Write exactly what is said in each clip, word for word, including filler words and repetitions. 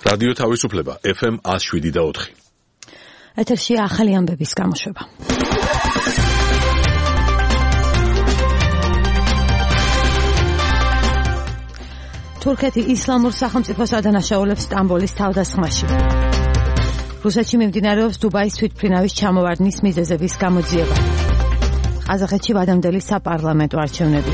რადიო თავისუფლება ეფ ემ one oh seven და four. ეთერშია ახალი ამბების გამოშვება. თურქეთი ისლამურ სახელმწიფოს ადანაშაულებს სტამბოლის თავდასხმაში. რუსეთში მიმდინარეობს დუბაის თვითმფრინავის ჩამოვარდნის მიზეზების გამოძიება. ყაზახეთში ვადამდელი საპარლამენტო არჩევნები.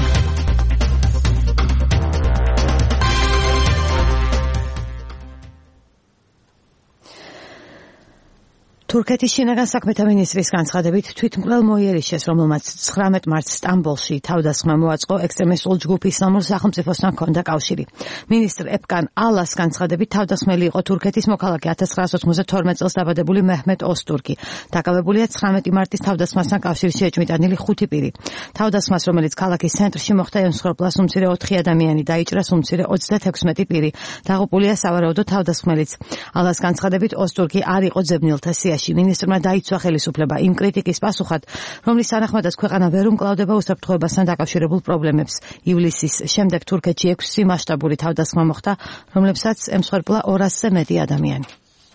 თურქეთის შინაგან საქმეთა მინისტრის განცხადებით თვითმკვლელ მოიერიშეს, რომელმაც ცხრამეტ მარტს სტამბოლში თავდასხმა მოაწყო, ექსტრემისტულ ჯგუფ ისლამურ სახელმწიფოსთან ჰქონდა კავშირი. მინისტრ ეპკან ალას განცხადებით თავდასხმელი იყო თურქეთის მოქალაქე ათას ცხრაასი ოცდათორმეტ წელს დაბადებული მეჰმედ ოსტურკი. დაკავებულია ცხრამეტი მარტის თავდასხმასთან კავშირში ეჭვმიტანილი ხუთი პირი. თავდასხმას, რომელიც ქალაქის ცენტრში მოხდა, ემსხვერპლა უმცირე ოთხი ადამიანი, დაიჭრა უმცირე ოცდათექვსმეტი პირი. დაღუპულია სავარაუდოდ თავდასხმელიც. ალას განცხადებით ოსტურკი არ იყო ძებნელთა სიაში. მინისტრმა დაიცვა ხელისუფლება იმ კრიტიკის პასუხად, რომლის თანახმადაც ქვეყანა ვერ უმკლავდება უსაფრთხოებასთან დაკავშირებულ პრობლემებს. ივლისის შემდეგ თურქეთში ექვსი მასშტაბური თავდასხმა მოხდა, რომლებსაც ემსხვერპლა ორასზე მეტი ადამიანი.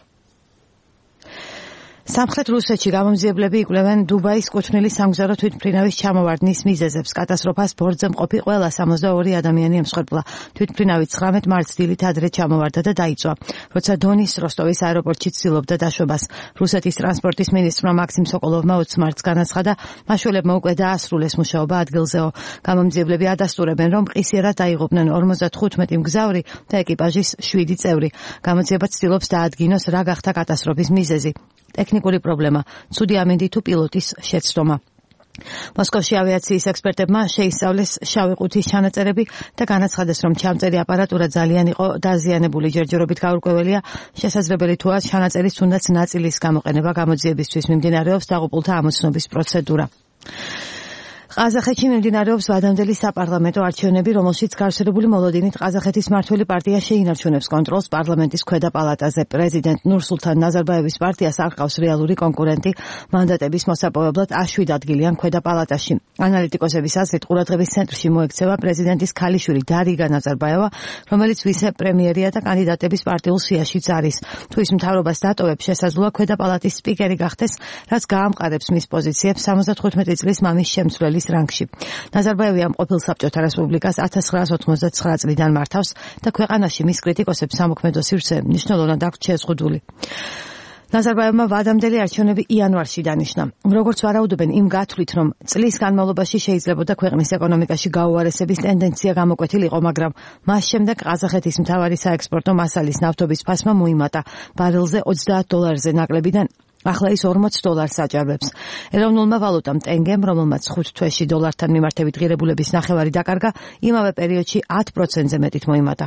სამხრეთ რუსეთში გამომძიებლები იკვლევენ დუბაის კუთვნილი სამგზავრო თვითმფრინავის ჩამოვარდნის მიზეზებს. კატასტროფას ბორცვზე მყოფი ყველა სამოცდაორი ადამიანი ემსხვერპლა. თვითმფრინავი ცხრამეტ მარტს დილით ადრე ჩამოვარდა და დაიწვა, როცა დონის როსტოვის აეროპორტში ცდილობდა დაშვებას. რუსეთის ტრანსპორტის მინისტრმა მაქსიმ სოკოლოვმა ოცი მარტს განაცხადა, მაშველებმა უკვე დაასრულეს მუშაობა ადგილზეო. გამომძიებლები ადასტურებენ, რომ ყისიერად დაიღუპნენ ორმოცდათხუთმეტი მგზავრი და ეკიპაჟის შვიდი წევრი. გამოძიება ცდილობს დაადგინოს, რა გახდა კატასტროფის მიზეზი. ტექნიკური პრობლემა, ცუდი ამინდი თუ პილოტის შეცდომა. მოსკოვში ავიაციის ექსპერტებმა შეისწავლეს შავი ყუთის ჩანაწერები და განაცხადეს, რომ ჩამწერი აპარატურა ძალიან იყო დაზიანებული. ჯერჯერობით გაურკვეველია, შესაძლებელი თუა ჩანაწერის თუნდაც ნაწილის გამოყენება. გამოძიებისთვის მიმდინარეობს დაღუპულთა ამოცნობის პროცედურა. ყაზახეთში მიმდინარეობს ვადამდელი საპარლამენტო არჩევნები, რომელშიც გავრცელებული მოლოდინით ყაზახეთის მმართველი პარტია შეინარჩუნებს კონტროლს პარლამენტის ქვედა პალატაზე. პრეზიდენტ ნურსულთან ნაზარბაევის პარტიას არ ყავს რეალური კონკურენტი. მანდატების მოსაპოვებლად შვიდ ადგილიან ქვედა პალატაში. ანალიტიკოსების აზრით, ყურადღების ცენტრში მოექცევა პრეზიდენტის ქალიშვილი დარიგა ნაზარბაევა, რომელიც ვიცე-პრემიერია და კანდიდატების პარტიულ სიაშიც არის. თუ ის მთავრობას დატოვებს, შესაძლოა ქვედა პალატის სპიკერი გახდეს, რაც გაამყარებს მის პოზიციებს სამოცდათხუთმეტი წლის მამის შემცვლელი რანგში. ნაზარბაევი ამ ყოფილ საბჭოთა რესპუბლიკას ათას ცხრაასი ოცდათვრამეტ წლიდან მართავს და ქვეყანაში მის კრიტიკოსებს სამოქმედო სივრცე მნიშვნელოვნად აქვს შეზღუდული. ნაზარბაევმა ვადამდელი არჩევნები იანვარში დანიშნა. როგორც ვარაუდობენ, იმ გათვლით, რომ წლის განმავლობაში შეიძლებოდა ქვეყნის ეკონომიკაში გაუარესების ტენდენცია გამოკვეთილიყო, მაგრამ მას შემდეგ ყაზახეთის მთავარი საექსპორტო მასალის ნავთობის ფასმა მოიმატა ბარელზე ოცდაათ დოლარზე ნაკლებიდან. ახლა ის ორმოც დოლარს აჭარბებს. ეროვნულმა ვალუტამ ტენგემ, რომელმაც ხუთ თვეში დოლართან მიმართებით ღირებულების ნახევარი დაკარგა, იმავე პერიოდში ათ პროცენტზე მეტით მოიმატა.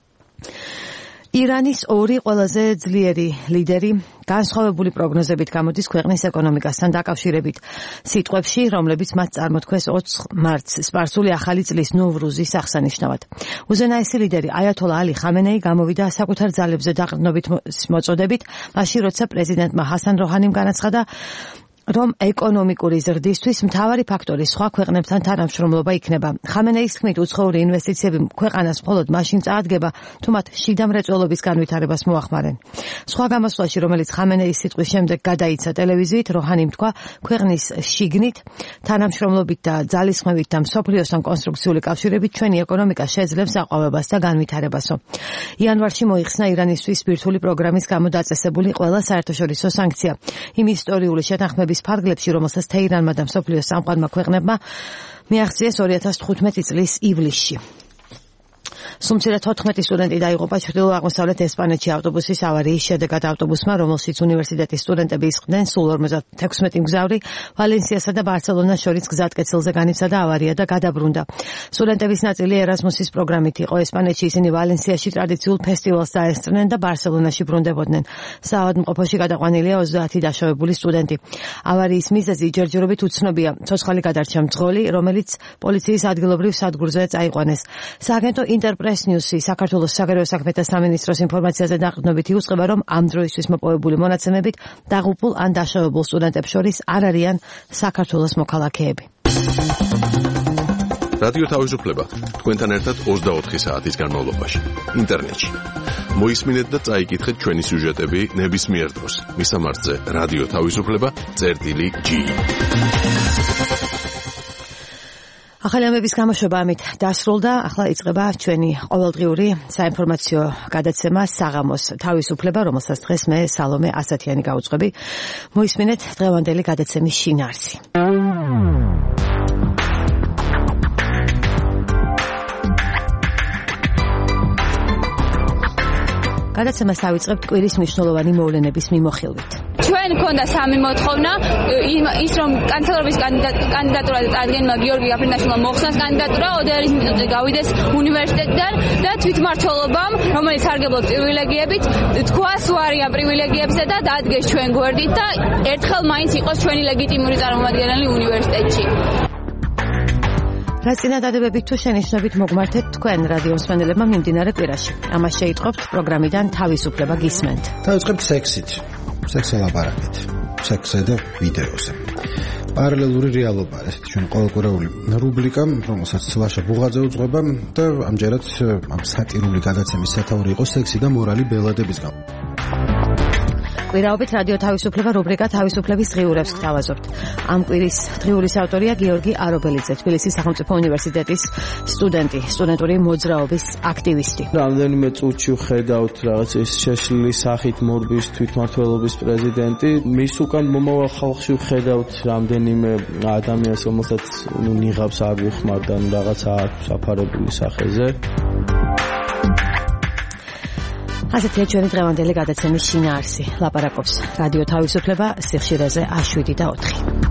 ირანის ორი ყველაზე ძლიერი ლიდერი განსხვავებული პროგნოზებით გამოდის ქვეყნის ეკონომიკასთან დაკავშირებით. სიტყვებში, რომლებიც მათ წარმოთქვეს ოთხ მარტს, სპარსული ახალი წლის ნოვრუზის აღსანიშნავად. უზენაესი ლიდერი აიათოლა ალი ხამენეი გამოვიდა საკუთარ ძალებზე დაყრდნობით მოწოდებით, მაშინ როცა პრეზიდენტმა ჰასან როჰანიმ განაცხადა, რომ ეკონომიკური ზრდისთვის მთავარი ფაქტორი სხვა ქვეყნებთან თანამშრომლობა იქნება. ხამენეის თქმით, უცხოური ინვესტიციები ქვეყანას მხოლოდ მაშინ წაადგება, თუ მათ შიდა მრეწველობის განვითარებას მოახმარენ. სხვა გამოსვლაში, რომელიც ხამენეის სიტყვის შემდეგ გადაიცა ტელევიზიით, როჰანიმ თქვა, ქვეყნის შიგნით, თანამშრომლობით და ძალისხმევით და მსოფლიოსთან კონსტრუქციული კავშირებით ჩვენი ეკონომიკა შეძლებს აყვავებას და განვითარებასო. იანვარში მოიხსნა ირანისთვის ბირთვული პროგრამის გამო დაწესებული ყველა საერთაშორისო სანქცია. იმ ისტორიული შეთანხმების ფარგლებში, რომელსაც თეირანმა და მსოფლიოს სამყარომა ქვეყნებმა მიაღწიეს ორი ათას თხუთმეტი წლის ივლისში. სუმცირად თოთხმეტი სტუდენტი დაიღუპა ჩრდილო-აღმოსავლეთ ესპანეთში ავტობუსის ავარიის შედეგად. ავტობუსმა, რომელშიც უნივერსიტეტის სტუდენტები ისხდნენ, სულ ორმოცდათექვსმეტი მგზავრი ვალენსიასა და ბარსელონას შორის გზატკეცილზე განიცადა ავარია და გადაბრუნდა. სტუდენტების ნაწილი ერასმუსის პროგრამით იყო. ესპანეთში ისინი ვალენსიაში ტრადიციულ ფესტივალს დაესწრნენ და ბარსელონაში ბრუნდებოდნენ. საავადმყოფოში გადაყვანილია ოცდაათი დაშავებული სტუდენტი. ავარიის მიზეზი ჯერჯერობით უცნობია. ცოცხალი გადარჩა მძღოლი, რომელიც პოლიციის ადგილობრივ სადგურზე წაიყვანეს. სააგენტო ინტერპრეს ნიუსი საქართველოს საგარეო საქმეთა სამინისტროს ინფორმაციაზე დაყრდნობით იუწყება, რომ ამ დროისთვის მოპოვებული მონაცემებით დაღუპულ ან დაშავებულ სტუდენტებს შორის არ არიან საქართველოს მოქალაქეები. რადიო თავისუფლება თქვენთან ერთად ოცდაოთხი საათის განმავლობაში ინტერნეტში. მოისმინეთ და წაიკითხეთ ჩვენი სიუჟეტები ნებისმიერ დროს. მისამართზე რადიო თავისუფლება წერტილი ჯი. ახალი ამების გამოშვება ამით დასრულდა. ახლა იწყება ჩვენი ყოველდღიური საინფორმაციო გადაცემა საღამოს თავისუფლება, რომელსაც დღეს მე სალომე ასათიანი გავუძღვები. მოისმინეთ დღევანდელი გადაცემის შინაარსი. გადაცემას დავიწყებთ კვირის მნიშვნელოვანი მოვლენების მიმოხილვით. ჩვენ გქონდა სამი მოთხოვნა, ის რომ კანცელერობის კანდიდატურაზე წარდგენმა გიორგი აფრინდაშვილმა მოხსნას კანდიდატურა, ოდერის მიწოდზე გავიდეს უნივერსიტეტიდან და თვითმმართველობამ, რომელიც სარგებლობს პრივილეგიებით, თქვას უარი ამ პრივილეგიებზე და დადგეს ჩვენ გვერდით და ერთხელ მაინც იყოს ჩვენი ლეგიტიმური წარმომადგენელი უნივერსიტეტში. რა წინადადებებით თუ შენიშვნებით მოგმართეთ თქვენ რადიო მსმენელებმა მიმდინარე კვირაში. ამას შეიტყობთ პროგრამიდან თავისუფლება გისმენთ. დავიწყებთ სექსით. სექსზე ლაპარაკით. სექსზე და ვიდეოზე. პარალელური რეალობა, ესეთი ჩვენ ყოველკვირეული რუბრიკა, რომელსაც ლაშა ბუღაძე უძღვება და ამჯერად ამ სატირული გადაცემის სათაური იყო სექსი და მორალი ბელადებისგან. კვირაობით რადიო თავისუფლება რუბრიკა თავისუფლების დღიურებს გთავაზობთ. ამ კვირის დღიურის ავტორია გიორგი არობელიძე, თბილისის სახელმწიფო უნივერსიტეტის სტუდენტი, სტუდენტური მოძრაობის აქტივისტი. რამდენიმე წუთში ვხედავთ რაღაც ეს შეშლილი სახით მორბის თვითმმართველობის პრეზიდენტი. მის უკან მომავალ ხალხში ვხედავთ რამდენიმე ადამიანს, რომელსაც ნუ ნიღაბს არ ვიხმართ და რაღაცა აქვს აფარებული სახეზე. ასეთია ჩვენი დღევანდელი გადაცემის შინაარსი. ლაპარაკობს რადიო თავისუფლება სიხშირეზე შვიდი და ოთხი.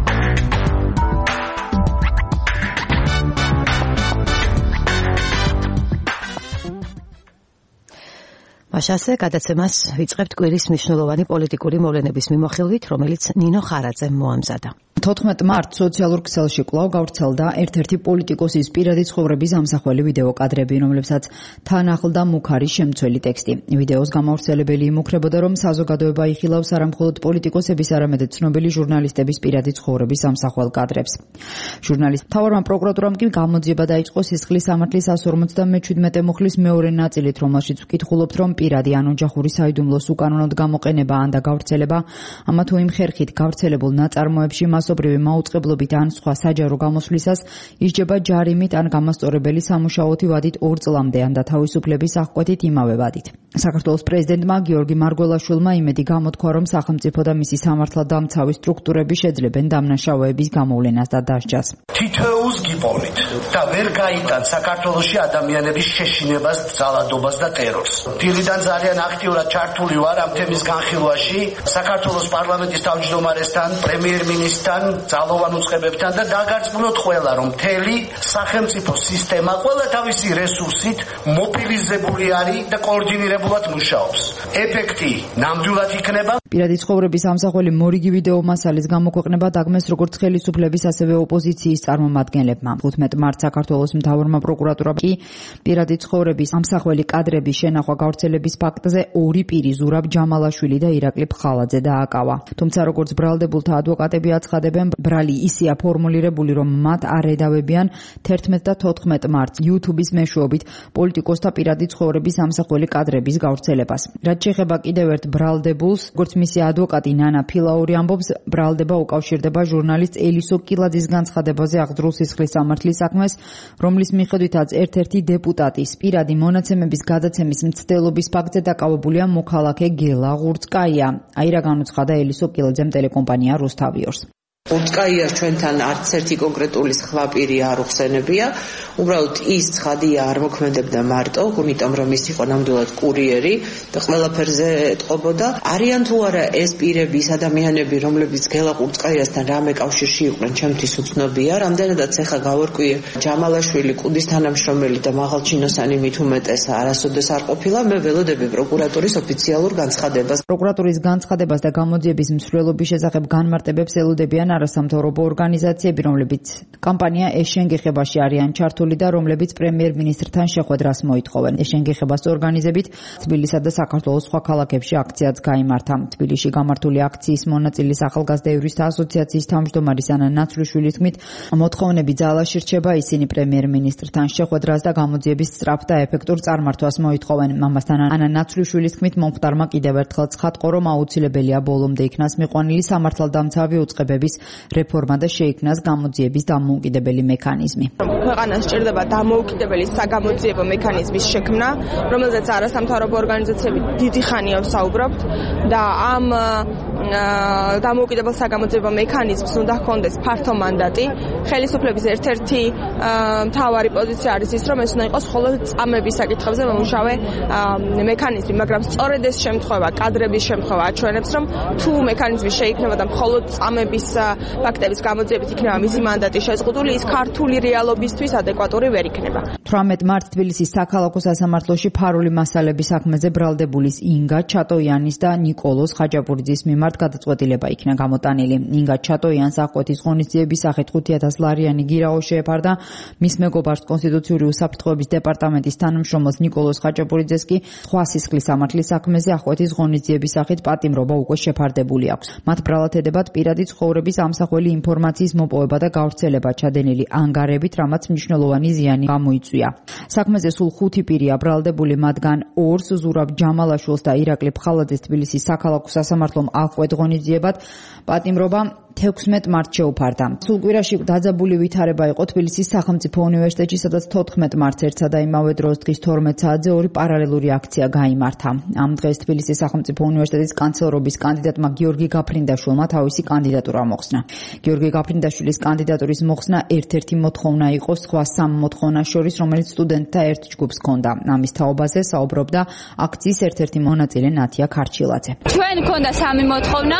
მაშასე გადაცემას ვიწყებთ კვირის მნიშვნელოვანი პოლიტიკური მოვლენების მიმოხილვით, რომელიც ნინო ხარაძემ მოამზადა. თოთხმეტ მარტს სოციალურ ქსელში კვლავ გავრცელდა ერთ-ერთი პოლიტიკოსის პირადი ცხოვრების ამსახველი ვიდეო კადრები, რომლებსაც თან ახლდა მუქარი შემცველი ტექსტი. ვიდეოს გამავრცელებელი იმუქრებოდა, რომ საზოგადოება იხილავს არა მხოლოდ პოლიტიკოსების, არამედ ცნობილი ჟურნალისტების პირადი ცხოვრების ამსახველ კადრებს. ჟურნალისტ მთავარმა პროკურატურამ კი გამოძიება დაიწყო სისხლის სამართლის εκατს ორმოცდამეჩვიდმეტე მუხლის მეორე ნაწილით, რომელშიც ვკითხულობთ, რომ პირადი ან ოჯახური საიდუმლოს უკანონოდ გამოყენება ან და გავრცელება, ამა თუ იმ ხერხით გავრცელებულ ნაწარმოებში მასობრივი მაუწყებლობით ან სხვა საჯარო გამოსვლისას ისჯება ჯარიმით ან გამასწორებელი სამუშაოთი ვადით ორ წლამდე ან და თავისუფლების აღკვეთით იმავე ვადით. საქართველოს პრეზიდენტმა გიორგი მარგველაშვილმა იმედი გამოთქვა, რომ სახელმწიფო და მისი სამართალდამცავი სტრუქტურები შეძლებენ დამნაშავეების გამოვლენას და დასჯას. თითოეულს გიპოვნით და ვერ გაიტან საქართველოში ადამიანების შეშინებას, ძალადობას და ტერორს. დილიდან ძალიან აქტიურად ჩართული ვარ ამ თემის განხილვაში, საქართველოს პარლამენტის თავმჯდომარესთან, პრემიერ-მინისტრთან, ძალოვან უწყებებთან და დაგარწმუნოთ ყველა, რომ მთელი სახელმწიფო სისტემა ყველა თავისი რესურსით მობილიზებული არის და კოორდინირებულად მუშაობს. ეფექტი ნამდვილად იქნება. პირადი ცხოვრების ამსახველი მორიგი ვიდეო მასალის გამოქვეყნება დაგმეს როგორც ხელისუფლების, ასევე ოპოზიციის წარმომადგენლებმა. ხუთმეტ მარტს საქართველოს მთავარმა პროკურატურამ კი პირადი ცხოვრების ამსახველი კადრების შენახვა გავრცელების ფაქტზე ორი პირი ზურაბ ჯამალაშვილი და ირაკლი ფხალაძე დააკავა. თუმცა როგორც ბრალდებულთა ადვოკატები აცხადებენ, ბრალი ისეა ფორმულირებული, რომ მათ არ ედავებიან თერთმეტ და თოთხმეტ მარტს YouTube-ის მეშვეობით პოლიტიკოსთა პირადი ცხოვრების ამსახველი კადრების გავრცელებას. რაც შეეხება კიდევ ერთ ბრალდებულს, როგორც მისი ადვოკატი ნანა ფილაური ამბობს, ბრალდება უკავშირდება ჟურნალისტ ელისო კილაძის განცხადებაზე აღძრულ სისხლის სამართლის საქმეს, რომლის მიხედვითაც ერთ-ერთი დეპუტატის პირადი მონაცემების გადაცემის მცდელობის ფაქტზე დაკავებულია მოქალაქე გელა ღურწკაია. აი რა განუცხადა ელისო კილაძემ ტელეკომპანია რუსთავიორს. ურწკაიას ჩვენთან არც ერთი კონკრეტული ხლაპირი არ უხსენებია. უბრალოდ ის ცხადია არ მოქმედებდა მარტო, იმიტომ რომ ის იყო ნამდვილად კურიერი და ყველაფერზე ეტყობოდა. არიან თუ არა ეს პირები, ის ადამიანები, რომლებიც გელა ურწკაიასთან რამე კავშირში იყვნენ, ჩემთვის უცნობია. რამდენადაც ეხა გავარკვიე ჯამალაშვილი კუდის თანამშრომელი და მაღალჩინოსანი მით უმეტეს არასოდეს არ ყოფილა, მე ველოდები პროკურატურის ოფიციალურ განცხადებას. პროკურატურის განცხადებას და გამოძიების მსვლელობის შესახებ განმარტებებს ელოდებიან არასამთავრობო ორგანიზაციები, რომლებიც კამპანია ეშენგეხებაში არიან ჩართული და რომლებიც პრემიერ-მინისტრთან შეხვედრას მოითხოვენ. ეშენგეხებას ორგანიზებით თბილისსა და საქართველოს სხვა ქალაქებში აქციაც გაიმართა. თბილისში გამართული აქციის მონაწილის ახალგაზრდა იურისტთა ასოციაციის თავმჯდომარის ანა ნაცვლიშვილის თქმით, მოთხოვნები ძალაში რჩება, ისინი პრემიერ-მინისტრთან შეხვედრას და გამოძიების სწრაფ და ეფექტურ წარმართვას მოითხოვენ. ამასთან ანა ნაცვლიშვილის თქმით, მომხდარმა კიდევ ერთხელ ცხადყო, რომ აუცილებელია ბოლომდე იქნას მიყვანილი სამართალდამცავი უწყებების რეფორმა და შეიქმნას გამოძიების დამოუკიდებელი მექანიზმი. ქვეყანას სჭირდება დამოუკიდებელი საგამოძიებო მექანიზმის შექმნა, რომელზეც არასამთავრობო ორგანიზაციები დიდი ხანია ვსაუბრობთ და ამ დამოუკიდებელ საგამოძიებო მექანიზმს უნდა ჰქონდეს ფართო მანდატი. ხელისუფლების ერთ-ერთი მთავარი პოზიცია არის ის, რომ ეს უნდა იყოს მხოლოდ წამების საკითხებზე მომუშავე მექანიზმი, მაგრამ სწორედ ეს შემთხვევა, კადრების შემთხვევა აჩვენებს, რომ თუ მექანიზმი შეიქმნება და მხოლოდ წამების ფაქტების გამოძიებით იქნება მისი მანდატი შეზღუდული, ის ქართული რეალობისთვის ადეკვატური ვერ იქნება. თვრამეტ მარტს თბილისის საქალაქო სასამართლოში ფარული მასალების საქმეზე ბრალდებულის ინგა ჩატოიანის და ნიკოლოზ ხაჯაპურიძის მიმართ გადაწყვეტილება იქნა გამოტანილი. ინგა ჩატოიანს აღკვეთის ღონისძიების სახით ხუთი ათას ლარიანი გირაო შეეფარდა, მის მეგობარს კონსტიტუციური უსაფრთხოების დეპარტამენტის თანამშრომელს ნიკოლოზ ხაჯაპურიძეს კი სხვა სისხლის სამართლის საქმეზე აღკვეთის ღონისძიების სახით პატიმრობა უკვე შეფარდებული აქვს. მათ ბრალად ედებათ პირადი ცხოვრების ამსახველი ინფორმაციის მოპოვება და გავრცელება ჩადენილი ანგარებით, რამაც მნიშვნელოვანი ზიანი გამოიწვია. საქმეზე სულ ხუთი პირია ბრალდებული, მათგან ორს ზურაბ ჯამალაშვილს და ირაკლი ფხალაძეს თბილისის საქალაქო სასამართლომ აღკვეთ ღონისძიებად პატიმრობა თექვსმეტ მარტს შეუფარდა. სულ კვირაში დაძაბული ვითარება იყო თბილისის სახელმწიფო უნივერსიტეტში, სადაც თოთხმეტ მარტს ერთსა და იმავე დროს დღის თორმეტ საათზე ორი პარალელური აქცია გაიმართა. ამ დღეს თბილისის სახელმწიფო უნივერსიტეტის კანცლერობის კანდიდატმა გიორგი გაფრინდაშვილმა თავისი კანდიდატურა მოხსნა. გიორგი გაფრინდაშვილის კანდიდატურის მოხსნა ერთ-ერთი მოთხოვნა იყო სხვა სამ მოთხოვნას შორის, რომელიც სტუდენტთა ერთ ჯგუფს ჰქონდა. ამის თაობაზე საუბრობდა აქციის ერთ-ერთი მონაწილე ნათია ქარჩილაძე. ჩვენ ჰქონდა სამი მოთხოვნა,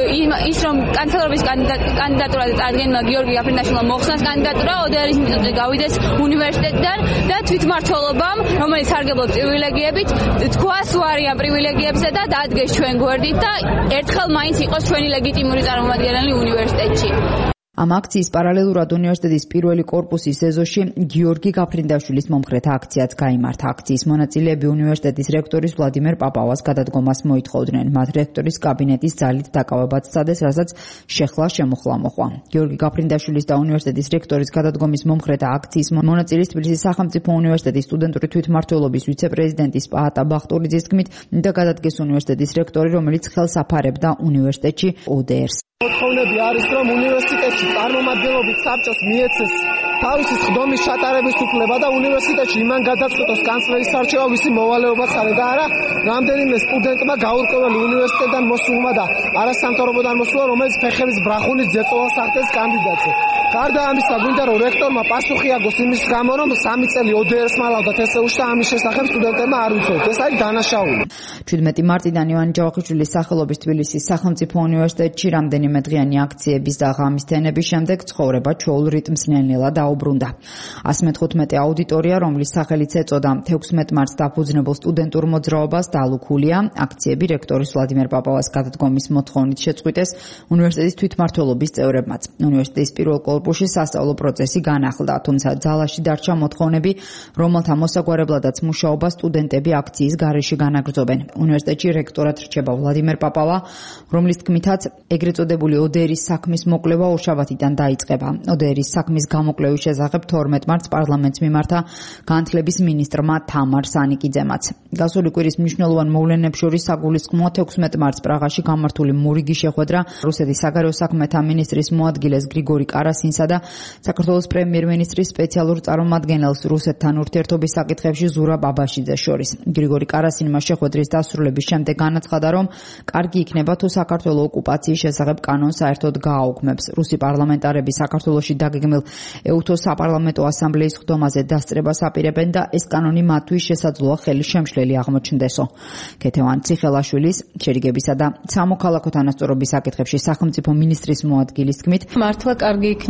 ის რომ კანცლერობის კანდიდატურაზე წარდგენმა გიორგი გაფრინდაშვილმა მოხსნას კანდიდატურა, ოდერის ინსტიტუტზე გავიდეს უნივერსიტეტიდან და თვითმმართველობამ, რომელიც სარგებლობს პრივილეგიებით, თქვას უარი ამ პრივილეგიებზე და დადგეს ჩვენ გვერდით და ერთხელ მაინც იყოს ჩვენი ლეგიტიმური წარმომადგენელი უნივერსიტეტში. ამ აქციის პარალელურად უნივერსიტეტის პირველი კორპუსის ეზოში გიორგი გაფრინდაშვილის მომხრეთა აქციაც გაიმართა. აქციის მონაწილეები უნივერსიტეტის რექტორის ვლადიმერ პაპავას გადადგომას მოითხოვდნენ. მათ რექტორის კაბინეტის ძალით დაკავებაც სცადეს, რასაც შეხლა შემოხლა მოყვა. გიორგი გაფრინდაშვილის და უნივერსიტეტის რექტორის გადადგომის მომხრეთა აქციის მონაწილის თბილისის სახელმწიფო უნივერსიტეტის სტუდენტური თვითმმართველობის ვიცე-პრეზიდენტის პაატა ბახტურიძის თქმით, და გადადგეს უნივერსიტეტის რექტორი, რომელიც ხელს აფარებდა უნივერსიტეტში ო დე ერს. მოთხოვნები არის, რომ უნივერსიტეტში წარმომადგენლობით საბჭოს მიეცეს თავისი ხდომის ჩატარების უფლება და უნივერსიტეტში იმან გადაწყვეტოს კანცლერის არჩევა, ვისი მოვალეობაც არის და არა რამდენიმე სტუდენტმა გაურკვეველი უნივერსიტეტიდან მოსულმა და არასამთავრობოდან მოსულა, რომელიც ფეხების ბრახუნის ძეწოლას ახდენს კანდიდატზე. გარდა ამისა, გვინდა რომ რექტორმა პასუხი აგოს იმის გამო, რომ სამი წელი ო დე ერს მალავდა თესეულში და ამის შესახებ სტუდენტებმა არ ვიცოდეთ. ეს არის დანაშაული. შვიდმეტი მარტიდან ივანე ჯავახიშვილის სახელობის თბილისის სახელმწიფო უნივერსიტეტში რამდენიმე დღიანი აქციების და ღამის თენების შემდეგ ცხოვრება ჩვეულ რიტმს ნელ-ნელა დაუბრუნდა. ასი მეთოთხმეტე აუდიტორია, რომლის სახელიც ეწოდა თექვსმეტ მარტს დაფუძნებელ სტუდენტურ მოძრაობას, დალუქულია. აქციები რექტორის ვლადიმერ პაპავას გადადგომის მოთხოვნით შეწყვიტეს უნივერსიტეტის თვითმმართველობის წევრებმაც. უნივერსიტეტის პირველ კორპუსში სასწავლო პროცესი განახლდა, თუმცა ძალაში დარჩა მოთხოვნები, რომელთა მოსაგვარებლადაც მუშაობა სტუდენტები აქციის გარეშე განაგრძობენ. უნივერსიტეტში რექტორად რჩება ვლადიმერ პაპავა, რომლის თქმითაც ეგრეთ წოდებული ო დე ერის საქმის მოკვლევა ორშაბათიდან დაიწყება. ო დე ერის საქმის გამოკვლევის შესახებ თორმეტ მარტს პარლამენტს მიმართა განათლების მინისტრმა თამარ სანიკიძემაც. გასული კვირის მნიშვნელოვან მოვლენებს შორის საგულისხმოა თექვსმეტ მარტს პრაღაში გამართული მორიგი შეხვედრა რუსეთის საგარეო საქმეთა მინისტრის მოადგილეს გრიგორი კარასინსა და საქართველოს პრემიერ-მინისტრის სპეციალურ წარმომადგენელს რუსეთთან ურთიერთობის საკითხებში ზურაბ აბაშიძეს შორის. გრიგორი კარასინმა შეხვედრის დასრულების შემდეგ განაცხადა, რომ კარგი იქნება თუ საქართველოს ოკუპაციის შესახებ კანონს საერთოდ გააუქმებს. რუსი პარლამენტარები საქართველოში დაგეგმილ ე უ თო საპარლამენტო ასამბლეის ხდომაზე დასწრებას აპირებენ და ეს კანონი მათთვის შესაძლოა ხელი შემშლელი აღმოჩნდესო. ქეთევან ციხელაშვილის შერიგებისა და სამოქალაქო თანასწორობის საკითხებში სახელმწიფო მინისტრის მოადგილის თქმით, მართლა კარგი იქნება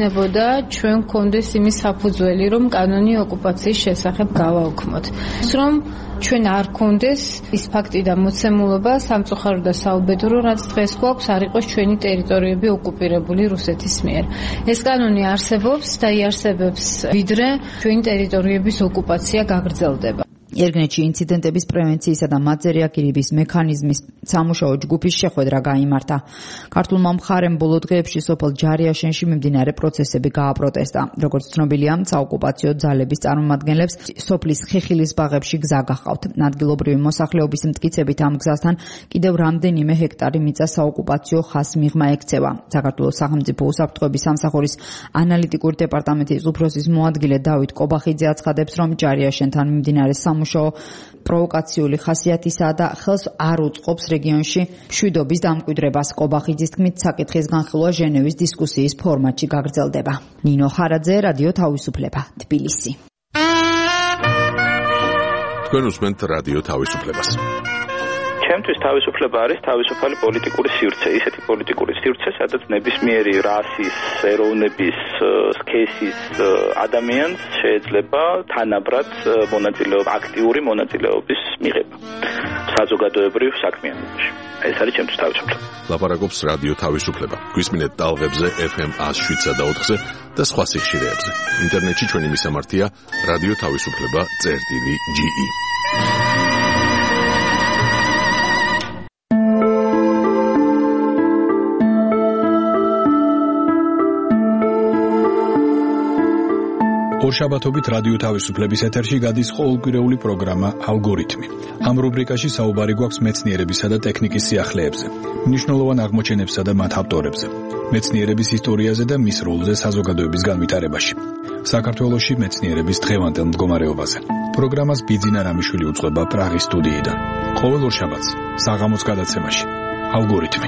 იქნებოდა ჩვენ გქონდეს იმის საფუძველი, რომ კანონი ოკუპაციის შესახებ გავაუქმოთ. ის რომ ჩვენ არ გქონდეს ის ფაქტი და მოცემულობა სამწუხარო და საუბედურო, რაც დღეს გვაქვს, არ იყოს ჩვენი ტერიტორიები ოკუპირებული რუსეთის მიერ. ეს კანონი არსებობს და იარსებებს, ვიდრე ჩვენი ტერიტორიების ოკუპაცია გაგრძელდება. ერგნეთში ინციდენტების პრევენციისა და მათზე რეაგირების მექანიზმის სამუშაო ჯგუფის შეხვედრა გაიმართა. ქართულმა მხარემ ბოლო დღეებში სოფელ ჯარიაშენში მიმდინარე პროცესები გააპროტესტა. როგორც ცნობილია, საოკუპაციო ძალების წარმომადგენლებს სოფლის ხეხილის ბაღებში გზა გაჰყავთ. ადგილობრივი მოსახლეობის მტკიცებით ამ გზასთან კიდევ რამდენიმე ჰექტარი მიწა საოკუპაციო ხაზს მიღმა ექცევა. საქართველოს სახელმწიფო უსაფრთხოების სამსახურის ანალიტიკური დეპარტამენტის უფროსის მოადგილე დავით კობახიძე აცხადებს, რომ ჯარიაშენთან მიმდინარე სამუშაო პროვოკაციული ხასიათისაა და ხელს არ უწყობს რეგიონში მშვიდობის დამკვიდრებას. კობახიძის თქმით, საკითხის განხილვა ჟენევის დისკუსიის ფორმატში გაგრძელდება. ნინო ხარაძე, რადიო თავისუფლება, თბილისი. თქვენ უსმენთ რადიო თავისუფლებას. ჩემთვის თავისუფლება არის თავისუფალი პოლიტიკური სივრცე, ისეთი პოლიტიკური სივრცე, სადაც ნებისმიერი რასის, ეროვნების, სქესის ადამიანს შეიძლება თანაბრად მონაწილეობა, აქტიური მონაწილეობის მიღება საზოგადოებრივ საქმიანობაში. ეს არის ჩემთვის თავისუფლება. ლაპარაკობს რადიო თავისუფლება. გვისმინეთ ტალღებზე ეფ ემ one oh seven point four-ზე და სხვა სიხშირეებზე. ინტერნეტში ჩვენი მისამართია რადიო თავისუფლება წერტილი ჯი ი. ორშაბათობით რადიო თავისუფლების ეთერში გადის ყოველკვირეული პროგრამა ალგორითმი. ამ რუბრიკაში საუბარი გვაქვს მეცნიერებისა და ტექნიკის სიახლეებზე, მნიშვნელოვან აღმოჩენებსა და მათ ავტორებზე, მეცნიერების ისტორიაზე და მის როლზე საზოგადოების განვითარებაში. საქართველოში მეცნიერების დღევანდელ მდგომარეობაზე. პროგრამას ბიძინა რამიშვილი უძღვება პრაღის სტუდიიდან. ყოველ ორშაბათს საღამოს გადაცემაში ალგორითმი.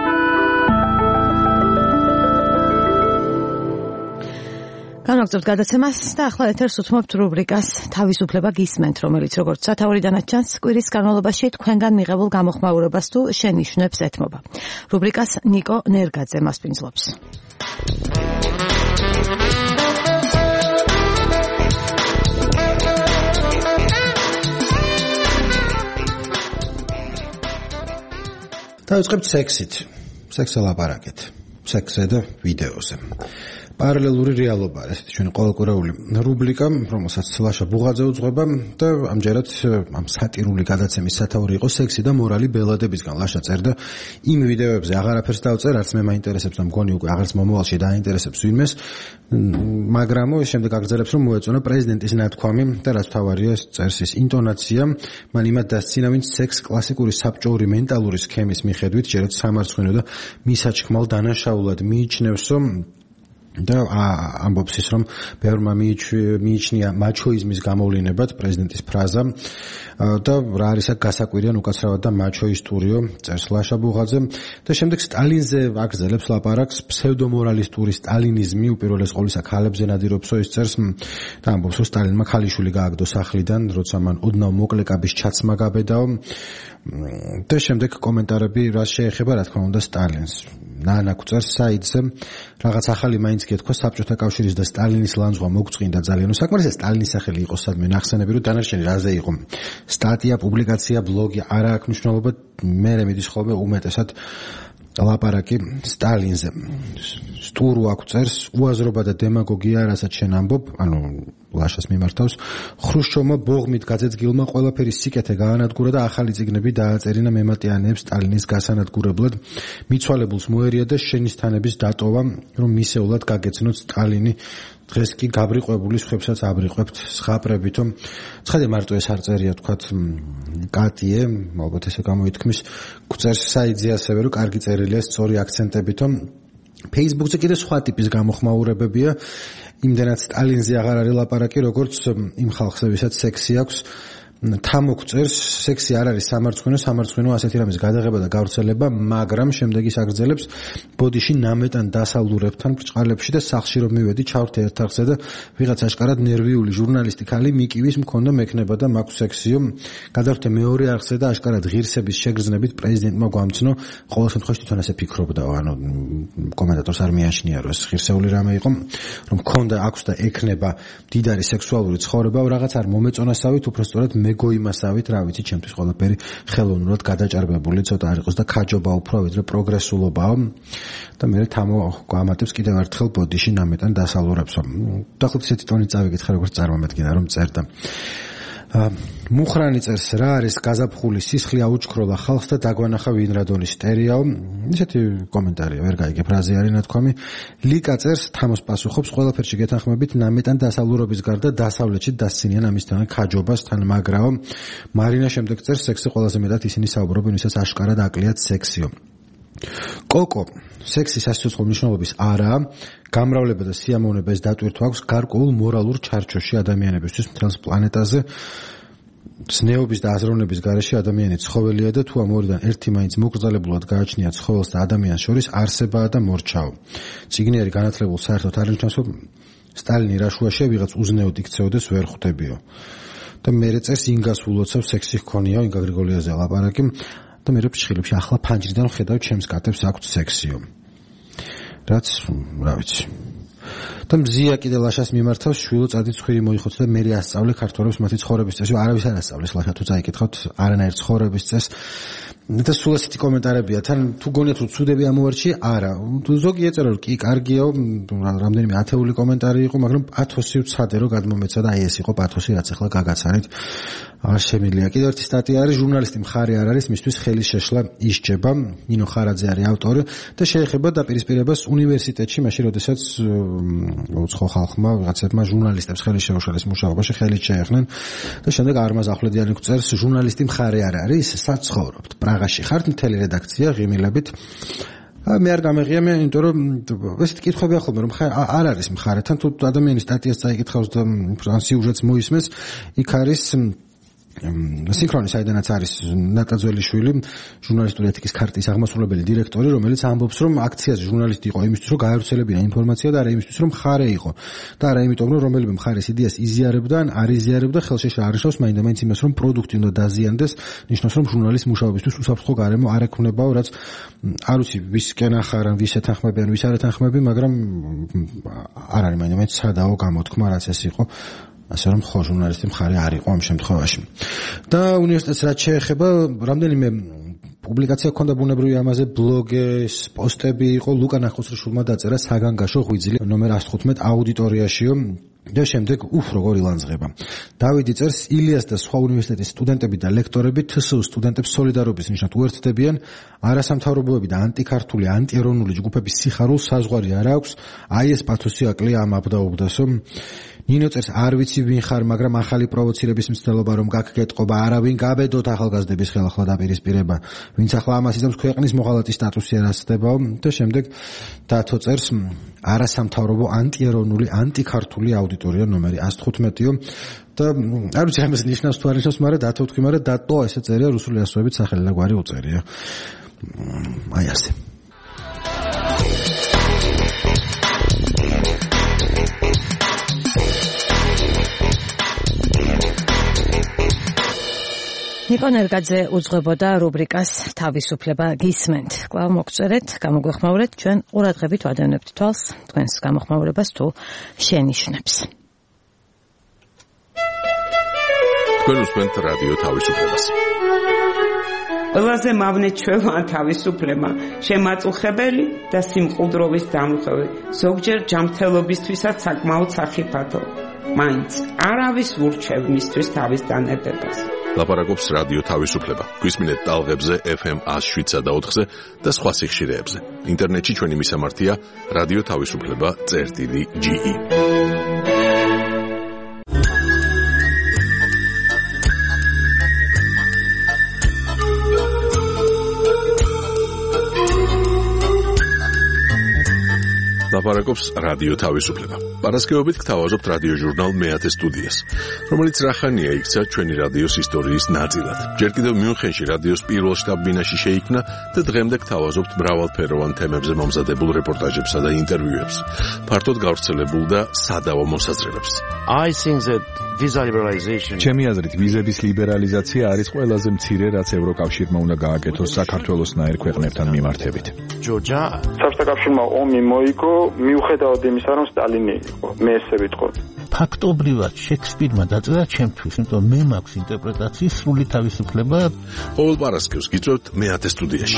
განვაგრძობთ გადაცემას და ახლა ეთერს უთმობთ რუბრიკას თავისუფლება გისმენთ, რომელიც როგორც სათაურიდანაც ჩანს, კვირის განმავლობაში თქვენგან მიღებულ გამოხმაურებას თუ შენიშვნებს ეთმობა. რუბრიკას ნიკო ნერგაძე მასპინძლობს. დავიწყებთ სექსით. სექსზე ლაპარაკეთ. სექსზე და ვიდეოზე. პარალელური რეალობა არის ჩვენი ყოველკვირეული რუბრიკა, რომელსაც ლაშა ბუღაძე უძღვება და ამჯერად ამ სატირული გადაცემის სათაური იყო სექსი და მორალი ბელადებისგან. ლაშა წერდა იმ ვიდეოებზე აღარაფერს დავწერ, რაც მე მაინტერესებს და მგონი უკვე აღარც მომავალში დაინტერესებს ვინმეს, მაგრამ შემდეგ აგრძელებს, რომ მოეწონა პრეზიდენტის ნათქვამი და რაც თავარია წერს ის ინტონაცია, მან იმად დასცინა, ვინც სექს კლასიკური საბჭოური მენტალური სქემის მიხედვით ჯერაც სამარცხვინო და მისაჩქმალ დანაშაულად მიიჩნევს, რომ და ამბობს ის, რომ ბევრმა მიიჩნია მაჩოიზმის გამოვლინებად პრეზიდენტის ფრაზა და რა არის აქ გასაკვირიან უკაცრავად და მაჩოისტურიო, წერს ლაშა ბუღაძე და შემდეგ სტალინზე აგრძელებს ლაპარაკს, ფსევდომორალისტური სტალინიზმი უპირველეს ყოვლისა ქალებზე ნადირობსო, ის წერს და ამბობს, რომ სტალინმა ქალიშვილი გააგდო სახლიდან, როცა მან ოდნავ მოკლე კაბის ჩაცმა გაბედაო და შემდეგ კომენტარები რაც შეეხება, რა თქმა უნდა, სტალინს. ნანა წერს საიტზე რაღაც ახალი მაინც გეთქვა საბჭოთა კავშირის და სტალინის ლანძღვა მოგწყინდა ძალიან. საკმარისია სტალინის სახელი იყოს სადმე ნახსენები, რომ დანარჩენი რაზე იყო. სტატია, პუბლიკაცია, ბლოგი არა აქვს მნიშვნელობა, მე მიდის ხოლმე უმეტესად ლაპარაკი სტალინზე. სტურუ აქ წერს, უაზრობა და დემაგოგია, რასაც შენ ამბობ, ანუ ლაშას მიმართავს, ხრუშჩოვმა ბოღმით გაძეძგილმა ყველაფერი სიკეთე გაანადგურა და ახალი წიგნები დააწერინა მემატიანეებს სტალინის გასანადგურებლად. მიცვალებულს მოერია და შენიშთანების დატოვა, რომ მისეულად გაგეცნოთ სტალინი. დღეს კი გაბრიყვებული სხვებსაც აბრიყვებთ სხაპრებითო. ცხადე მარტო ეს არ წერია, თქვათ კატიე, ალბათ ესე გამოითქმის, გვწერს საიტზე ასევე, რომ კარგი წერილია, სწორი აქცენტებითო. Facebook-ზე კიდე სხვა ტიპის გამოხმაურებებია. იმდენად სტალინზე აღარ არის ლაპარაკი, როგორც იმ ხალხზე, ვისაც სექსი აქვს. თამოგვწერს სექსი არ არის სამარცხვინო, სამარცხვინო ასეთი რამის გადაღება და გავრცელება, მაგრამ შემდეგ ის აგრძელებს ბოდიში ნამეტან დასალურებთან ბრჭყალებში და სახლში რომ მივედი ჩავრთე ერთ არხზე და ვიღაც აშკარად ნერვიული ჟურნალისტი ქალი მიკივის მქონდა მექნება და მაქვს სექსიო. გადავრთე მეორე არხზე და აშკარად ღირსების შეგრძნებით პრეზიდენტმა გვამცნო. ყოველ შემთხვევაში თვითონ ასე ფიქრობდა, ანუ კომენტატორს არ მიაშნია რომ ეს ღირსეული რამე იყო, რომ მქონდა აქვს და ექნება მდიდარი სექსუალური ცხოვრება, რაღაც არ მომეწონასავით, უბრალოდ მეგოიმასავით, რა ვიცი, ჩემთვის ყველაფერი ხელოვნურად გადაჭარბებული ცოტა არ იყოს და ქაჯობა უფრო ვიდრე პროგრესულობაა და მე თამო ამატებს კიდევ ერთხელ ბოდიში ნამეტან დასალურებს. დაახლოებით ესეთი ტონით წავიკითხე, როგორც წარმომედგინა რომ წერდა. მუხრანი წერს, რა არის გაზაფხული, სისხლი აუჩქროლა ხალხს და დაგვანახა ვინ რადონის სტერეაო. ისეთი კომენტარია, ვერ გაიგე, ფრაზე არის ნათქვამი. ლიკა წერს, თამოს პასუხობს, ყველაფერში გეთანხმებით, ნამეტან დასალურობის გარდა დასავლეთში დასცინიან ამისთან ქაჯობას თან მაგრაო. მარინა შემდეგ წერს, სექსი ყველაზე მეტად ისინი საუბრობენ, ვისაც აშკარად აკლიათ სექსიო. კოკო, სექსი სასიცოცხლო მნიშვნელობის არაა, გამრავლება და სიამოვნება ეს დატვირთვა აქვს გარკვეულ მორალურ ჩარჩოში ადამიანებისთვის მთელს პლანეტაზე. ზნეობის და აზროვნების გარეშე ადამიანი ცხოველია და თუ ამ ორიდან ერთი მაინც მოკრძალებულად გააჩნია ცხოველს და ადამიანს შორის არსებაა და მორჩაო. წიგნიერი განათლებულ საერთოდ არ ნიშნავს, რომ სტალინი რაშუაშია ვიღაც უზნეოდ იქცეოდეს ვერ ხვდებიო. და მერე წერს ინგას ულოცავს სექსი ჰქონიო, ინგა გრიგოლიაზე ლაპარაკი. და მე ფრჩხილებში ახლა ფანჯრიდან ხედავ ჩემს კატებს აქვთ სექსიო. რაც რა ვიცი. და მზია კიდე ლაშას მიმართავს, შვილო წადი ცხვირი მოიხოც და მე ასწავლე ქართველებს მათი ცხოვრების წესი. არავის არ ასწავლეს ლაშა, თუ წაიკითხავთ არანაირ ცხოვრების წესს. და სულ ასეთი კომენტარებია, თან თუ გონიათ რომ ცუდები ამოვარჩი, არა. ზოგი ეწერა რომ კი კარგია, რამდენიმე ათეული კომენტარი იყო, მაგრამ პათოსი ვცადე რომ გადმომეცა და აი ეს იყო პათოსი, რაც ახლა გაგაცანით. არ შემიძლია. კიდევ ერთი სტატია არის, ჟურნალისტი მხარე არ არის, მისთვის ხელის შეშლა ისჯება. ნინო ხარაძე არის ავტორი და შეეხება დაპირისპირებას უნივერსიტეტში, მაშინ როდესაც უცხო ხალხმა ვიღაცებმა ჟურნალისტებს ხელის შეუშალეს მუშაობაში, ხელით შეეხნენ და შემდეგ არმაზ ახვლედიანი წერს, ჟურნალისტი მხარე არ არის, საცხოვრობთ. პრაღაში ხართ, მთელი რედაქცია ღიმილებით. მე არ გამეღია, მე იმიტომ რომ ესეთი კითხვები ახლა რომ არ არის მხარეთან, თუ ადამიანის სტატიას წაიკითხავს და სიუჟეტს მოისმენს, იქ არის სინქრონი, საიდანაც არის ნაკაძველი შვილი, ჟურნალისტური ეთიკის ქარტის აღმასრულებელი დირექტორი, რომელიც ამბობს, რომ აქციაზე ჟურნალისტი იყო იმისთვის, რომ გაევრცელებინა ინფორმაცია და არა იმისთვის, რომ მხარე იყო. და არა იმიტომ, რომ რომელიმე მხარის იდეას იზიარებდა, ან არ იზიარებდა, ხელშეშლა არ ნიშნავს მაინდა-მაინც იმას, რომ პროდუქტი უნდა დაზიანდეს, ნიშნავს, რომ ჟურნალისტ მუშაობისთვის უსაფრთხო გარემო არ ექნებაო, რაც არ ვიცი, ვისკენ ახარან, ვის ეთანხმებიან, ვის არ ეთანხმებიან, მაგრამ არ არის მაინდა-მაინც სადაო გამოთქმა, რაც ეს იყო. ასე რომ ხო ჟურნალისტი მხარე არ იყო ამ შემთხვევაში. და უნივერსიტეტს რაც შეეხება, რამდენიმე პუბლიკაცია ჰქონდა ბუნებრივი ამაზე, ბლოგის, პოსტები იყო, ლუკა ნახუცრიშვილმა დაწერა საგანგაშო ღვიძლი ნომერ ათს თხუთმეტ აუდიტორიაშიო და შემდეგ უფ როგორ ილანძღება. დავიდი წერს, ილიას და სხვა უნივერსიტეტის სტუდენტები და ლექტორები თსუ სტუდენტებს სოლიდარობის ნიშნად უერთდებიან, არასამთავრობოები და ანტიქართული, ანტიეროვნული ჯგუფების სიხარულს საზღვარი არ აქვს, აი ეს პათოსი აკლია ამ აბდაუბდასო. ნინო წერს, არ ვიცი ვინ ხარ, მაგრამ ახალი პროვოცირების მცდელობა რომ გაგკეტყობა, არავინ გაბედოთ ახალგაზრდების ხელახლა დაპირისპირება, ვინც ახლა ამას იზამს ქვეყნის მოღალატის სტატუსი არ ასწდებაო და შემდეგ დათო წერს, არასამთავრობო ანტიეროვნული, ანტიქართული აუდიტორია ნომერი ათს თხუთმეტიო და არ ვიცი ამას ნიშნავს თუ არ ნიშნავს, მაგრამ დათო ვთქვი, მაგრამ დატო ესე წერია რუსული ასოებით სახელი და გვარი უწერია. აი ასე. ნიკო ნერგაძე უძღვებოდა რუბრიკას თავისუფლება გისმენთ. კვლავ მოგწერეთ, გამოგვეხმაურეთ, ჩვენ ყურადღებით ვადევნებთ თვალს თქვენს გამოხმაურებას თუ შენიშვნებს. თქვენ უსმენთ რადიო თავისუფლებას. ყველაზე მავნე ჩვევა თავისუფლება, შემაწუხებელი და სიმყუდროვის დამხევი, ზოგჯერ ჯანმრთელობისთვისაც საკმაოდ სახიფათო. მაინც არავის ურჩევ მისთვის თავის დანებებას. ლაპარაკობს რადიო თავისუფლება. გვისმინეთ ტალღებზე ეფ ემ ას შვიდსა და ოთხზე და სხვა სიხშირეებზე. ინტერნეტში ჩვენი მისამართია რადიო თავისუფლება წერტილი ჯი ი. ლაპარაკობს რადიო თავისუფლება. პარასკევობით გთავაზობთ რადიო ჟურნალ მეათე სტუდიას, რომელიც რახანია იქცა ჩვენი რადიოს ისტორიის ნაწილად. ჯერ კიდევ მიუნხენში რადიოს პირველ შტაბ-ბინაში შეიქმნა და დღემდე გთავაზობთ მრავალფეროვან თემებზე მომზადებულ რეპორტაჟებსა და ინტერვიუებს, ფართოდ გავრცელებულ და სადავო მოსაზრებებს. I think that visa liberalization ჩემი აზრით ვიზების ლიბერალიზაცია არის ყველაზე მცირე, რაც ევროკავშირმა უნდა გააკეთოს საქართველოსნაირ ქვეყნებთან მიმართებით. ჯორჯა საბჭოთა კავშირმა ომი მოიგო მიუხედავად იმისა, რომ სტალინი იყო. მე ესე ვიტყოდი. ფაქტობრივად შექსპირმა დაწერა ჩემთვის, იმიტომ მე მაქვს ინტერპრეტაციის სრული თავისუფლება. ყოველ პარასკევს გიწევთ მეათე სტუდიაში.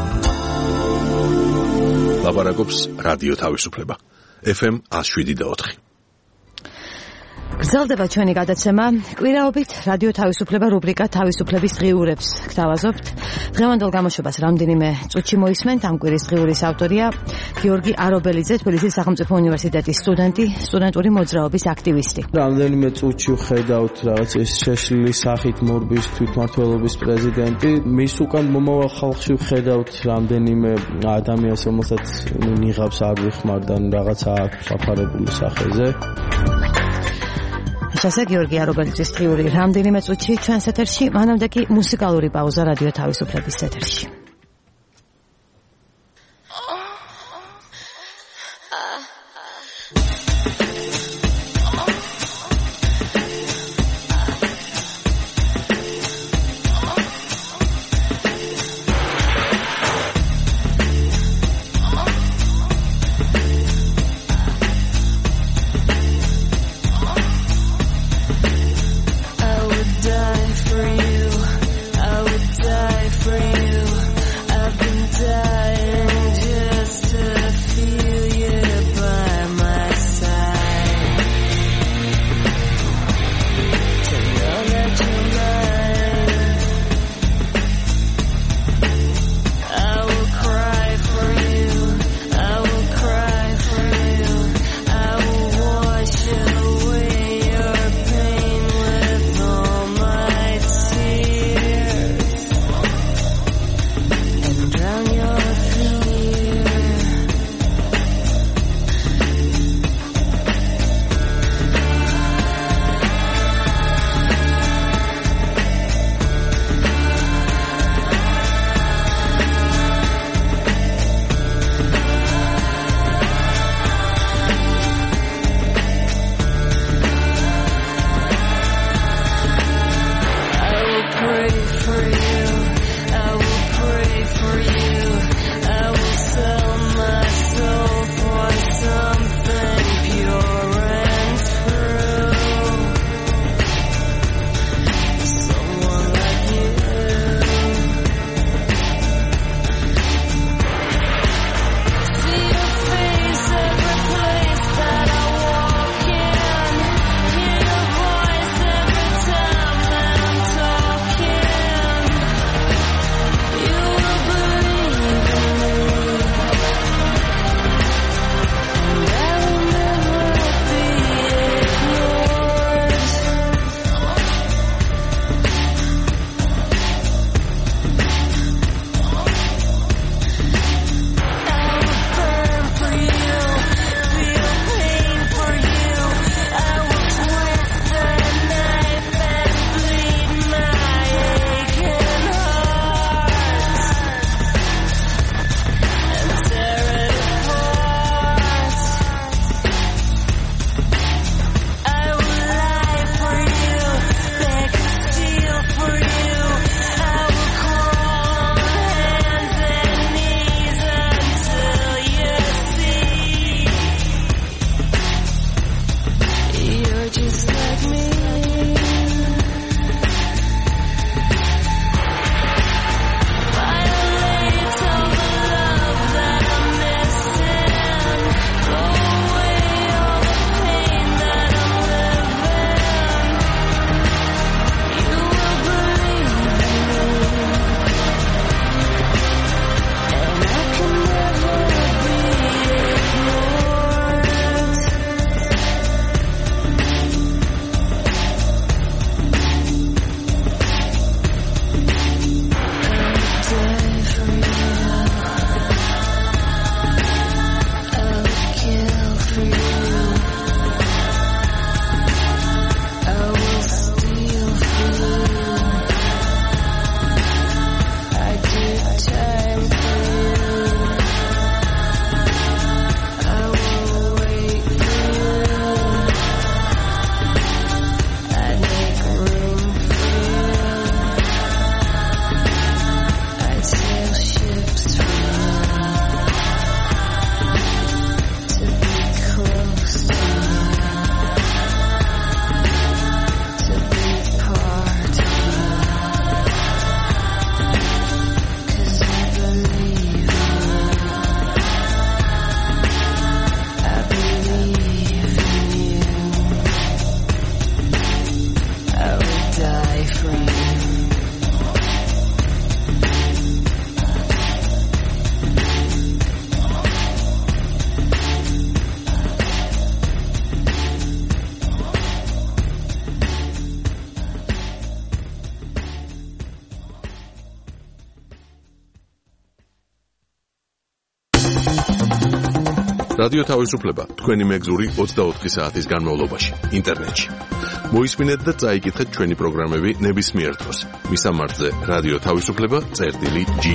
ლაპარაკობს რადიო თავისუფლება. ეფ ემ εκατო შვიდი და ოთხი. გრძელდება ჩვენი გადაცემა. კვირაობით რადიო თავისუფლება რუბრიკა თავისუფლების დღიურებს გთავაზობთ. დღევანდელ გამოშვებას რამდენიმე წუთში მოისმენთ. ამ კვირის დღიურის ავტორია გიორგი არობელიძე, თბილისის სახელმწიფო უნივერსიტეტის სტუდენტი, სტუდენტური მოძრაობის აქტივისტი. რამდენიმე წუთში ხედავთ რაღაც ეს შეშლილი სახით მორბის თვითმმართველობის პრეზიდენტი. მის უკან მომავალ ხალხში ხედავთ რამდენიმე ადამიანს, რომელსაც ნიღაბს არ ვიხმარდა რაღაცა საფარებული სახეზე. შესაძლოა გიორგი არობელიძის დღიური რამდენიმე წუთში ჩვენს ეთერში, მანამდე კი მუსიკალური პაუზა რადიო თავისუფლების ეთერში. I would die for you. I would die for you. რადიო თავისუფლება თქვენი მეგზური ოცდაოთხი საათის განმავლობაში ინტერნეტში. მოისმინეთ და წაიკითხეთ ჩვენი პროგრამები ნებისმიერ დროს. მისამართზე რადიო თავისუფლება წერტილი ჯი.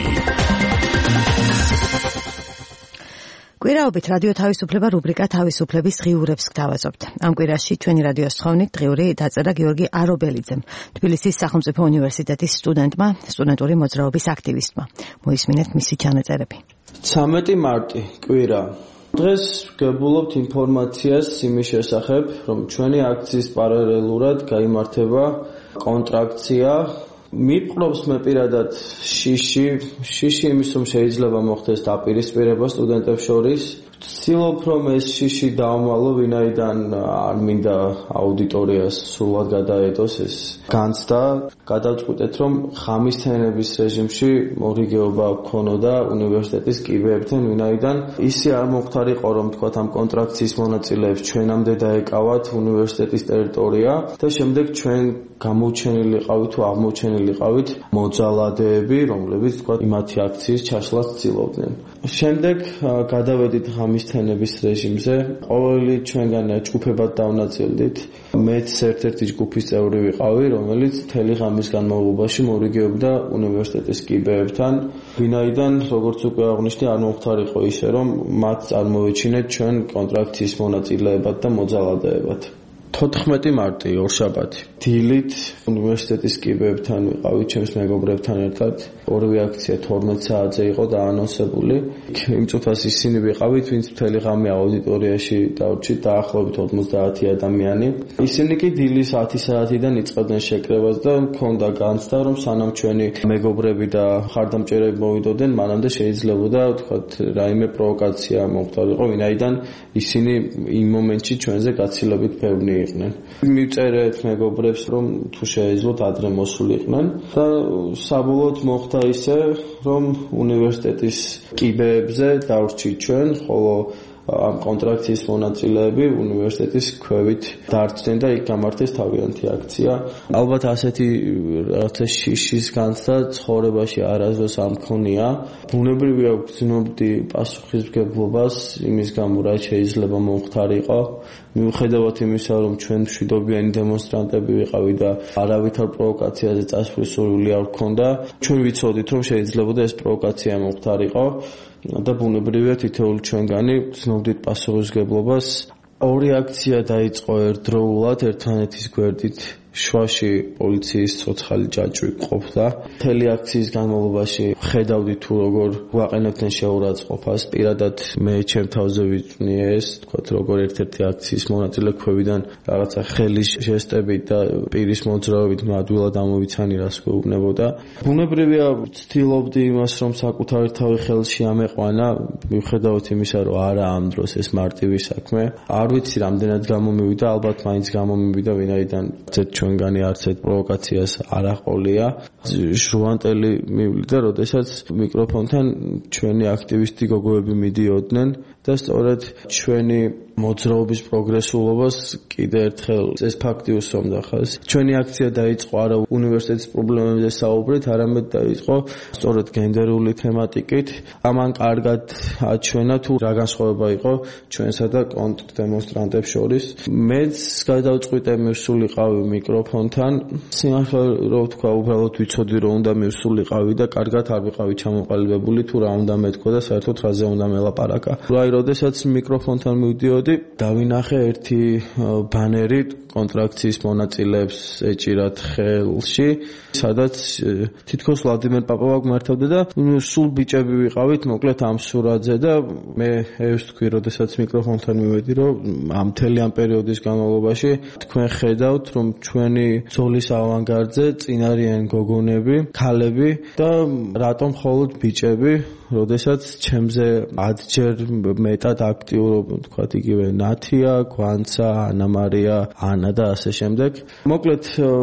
კვირაობით რადიო თავისუფლება რუბრიკა თავისუფლების ღიურებს გთავაზობთ. ამ კვირაში ჩვენი რადიოს თხოვნით დღიური დაწერა გიორგი არობელიძემ, თბილისის სახელმწიფო უნივერსიტეტის სტუდენტმა, სტუდენტური მოძრაობის აქტივისტმა. მოისმინეთ მისი ჩანაწერები. ცამეტი მარტი კვირა. დღეს გებულობთ ინფორმაციას იმის შესახებ, რომ ჩვენი აქციის პარალელურად გაიმართება კონტრაქცია. მიპყრობს მე პირადად შიში, შიში იმის რომ შეიძლება მოხდეს დაპირისპირება სტუდენტებს შორის. ვცდილობ რომ ეს შიში დავმალო, ვინაიდან არ მინდა აუდიტორიას სრულად გადაეტოს ეს განცდა. გადავწყვიტეთ რომ ხამისთენების რეჟიმში მორიგეობა გქონოდა უნივერსიტეტის კიბეებთან, ვინაიდან ისი არ მოხდარიყო რომ თქვათ ამ კონტრაქციის მონაწილეებს ჩვენამდე დაეკავათ უნივერსიტეტის ტერიტორია და შემდეგ ჩვენ გამოუჩენილიყავით თუ აღმოჩენილიყავით მოძალადეები, რომლებიც თქვათ იმათი აქციის ჩაშლას ცდილობდნენ. შემდეგ გადავედით ხამისთენების რეჟიმზე. ყოველი ჩვენგან ჯგუფებად დავნაწილდით. მეც ერთ-ერთი ჯგუფის წევრი ვიყავი, რომელიც მთელი ღამის განმავლობაში მორიგეობდა უნივერსიტეტის კიბეებთან, ვინაიდან როგორც უკვე აღვნიშნე, არ მომხდარიყო ისე, რომ მათ წარმოვეჩინეთ ჩვენ კონტრაქციის მონაწილეებად და მოძალადეებად. თოთხმეტი მარტი ორშაბათი. დილით უნივერსიტეტის კიბეებთან ვიყავით ჩემს მეგობრებთან ერთად. ორივე აქცია თორმეტ საათზე იყო დაანონსებული. იმ წუთას ისინი ვიყავით, ვინც მთელი ღამე აუდიტორიაში დავრჩით, დაახლოებით ოცდაათი ადამიანი. ისინი კი დილის ათი საათიდან იწყებდნენ შეკრებას და მქონდა განცდა, რომ სანამ ჩვენი მეგობრები და ხარდამჭერები მოვიდოდნენ, მანამდე შეიძლებოდა ვთქვათ რაიმე პროვოკაცია მომხდარიყო, ვინაიდან ისინი იმ მომენტში ჩვენზე გაცილებით ბევრნი იყვნენ. მივწერეთ მეგობრებს, რომ თუ შეეძლოთ ადრე მოსულიყვნენ და საბოლოოდ მოხდა ისე, რომ უნივერსიტეტის კიბეებზე დავრჩით ჩვენ, ხოლო ამ კონტრაქციის მონაწილეები უნივერსიტეტის ქვევით დარჩნენ და იქ გამართეს თავიანთი აქცია. ალბათ ასეთი რაღაცა შიშის განცდა ცხოვრებაში არასდროს არ მქონია. ბუნებრივია ვგრძნობდი პასუხისმგებლობას იმის გამო, რა შეიძლება მომხდარიყო. მიუხედავად იმისა, რომ ჩვენ მშვიდობიანი დემონსტრანტები ვიყავით და არავითარ პროვოკაციაზე წასვლის სურვილი არ გვქონდა, ჩვენ ვიცოდით, რომ შეიძლებოდა ეს პროვოკაცია მომხდარიყო. და ბუნებრივია თითოეული ჩვენგანი გრძნობდით პასუხისმგებლობას. ორი აქცია დაიწყო ერთდროულად ერთმანეთის გვერდით. შვაში პოლიციის ცოცხალი ჯაჭვი ყოფდა. მთელი აქციის განმავლობაში ხედავდი თუ როგორ გვაყენებდნენ შეურაცხყოფას. პირადად მე ჩემ თავზე ვიწვნიე ეს, თქვათ როგორ ერთ-ერთი აქციის მონაწილე ქვევიდან რაღაცა ხელის ჟესტებით და პირის მოძრაობით ადვილად ამოვიცანი რას გვეუბნებოდა. ბუნებრივია ვცდილობდი იმას, რომ საკუთარი თავი ხელში ამეყვანა, მიუხედავად იმისა, რომ არა ამ დროს ეს მარტივი საქმე. არ ვიცი რამდენად გამომივიდა, ალბათ მაინც გამომივიდა, ვინაიდან ჩვენგანი არც ერთ პროვოკაციას არ აყოლია. ჟუანტელი მივლიდა, როდესაც მიკროფონთან ჩვენი აქტივისტი გოგოები მიდიოდნენ და სწორედ ჩვენი მოძრაობის პროგრესულობას კიდე ერთხელ ეს ფაქტი უსვამდა ხაზს. ჩვენი აქცია დაიწყო არა უნივერსიტეტის პრობლემებზე საუბრით, არამედ დაიწყო სწორედ გენდერული თემატიკით. ამან კარგად აჩვენა თუ რა განსხვავება იყო ჩვენსა და კონტრდემონსტრანტებს შორის. მეც გადავწყვიტე მივსულიყავი მიკროფონთან. სიმართლე რო ვთქვა, უბრალოდ ვიცოდი რომ უნდა მივსულიყავი და კარგად არ ვიყავი ჩამოყალიბებული თუ რა უნდა მეთქვა და საერთოდ რაზე უნდა მელაპარაკა. აი, როდესაც მიკროფონთან მივდიოდი, დავინახე ერთი ბანერი კონტრაქციის მონაწილეებს ეჭირათ ხელში, სადაც თითქოს ვლადიმერ პაპავა გვმართავდა და სულ ბიჭები ვიყავით, მოკლედ ამ სურათზე და მე ევსთქვი, როდესაც მიკროფონთან მივედი, რომ ამ მთელი ამ პერიოდის განმავლობაში თქვენ ხედავთ, რომ ჩვენი ბრძოლის ავანგარდზე წინ არიან გოგონები, ქალები და რატომ მხოლოდ ბიჭები, როდესაც ჩემზე ათჯერ მეტად აქტიურობენ, თქვათ იგივე ნათია, გვანცა, ანა მარია, ანა და ასე შემდეგ. მოკლედ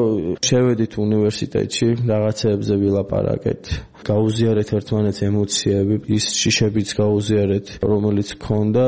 შევედით უნივერსიტეტში, რაღაცეებზე ვილაპარაკეთ. გაუზიარეთ ერთმანეთს ემოციები, ის შიშებიც გაუზიარეთ, რომელიც გქონდა.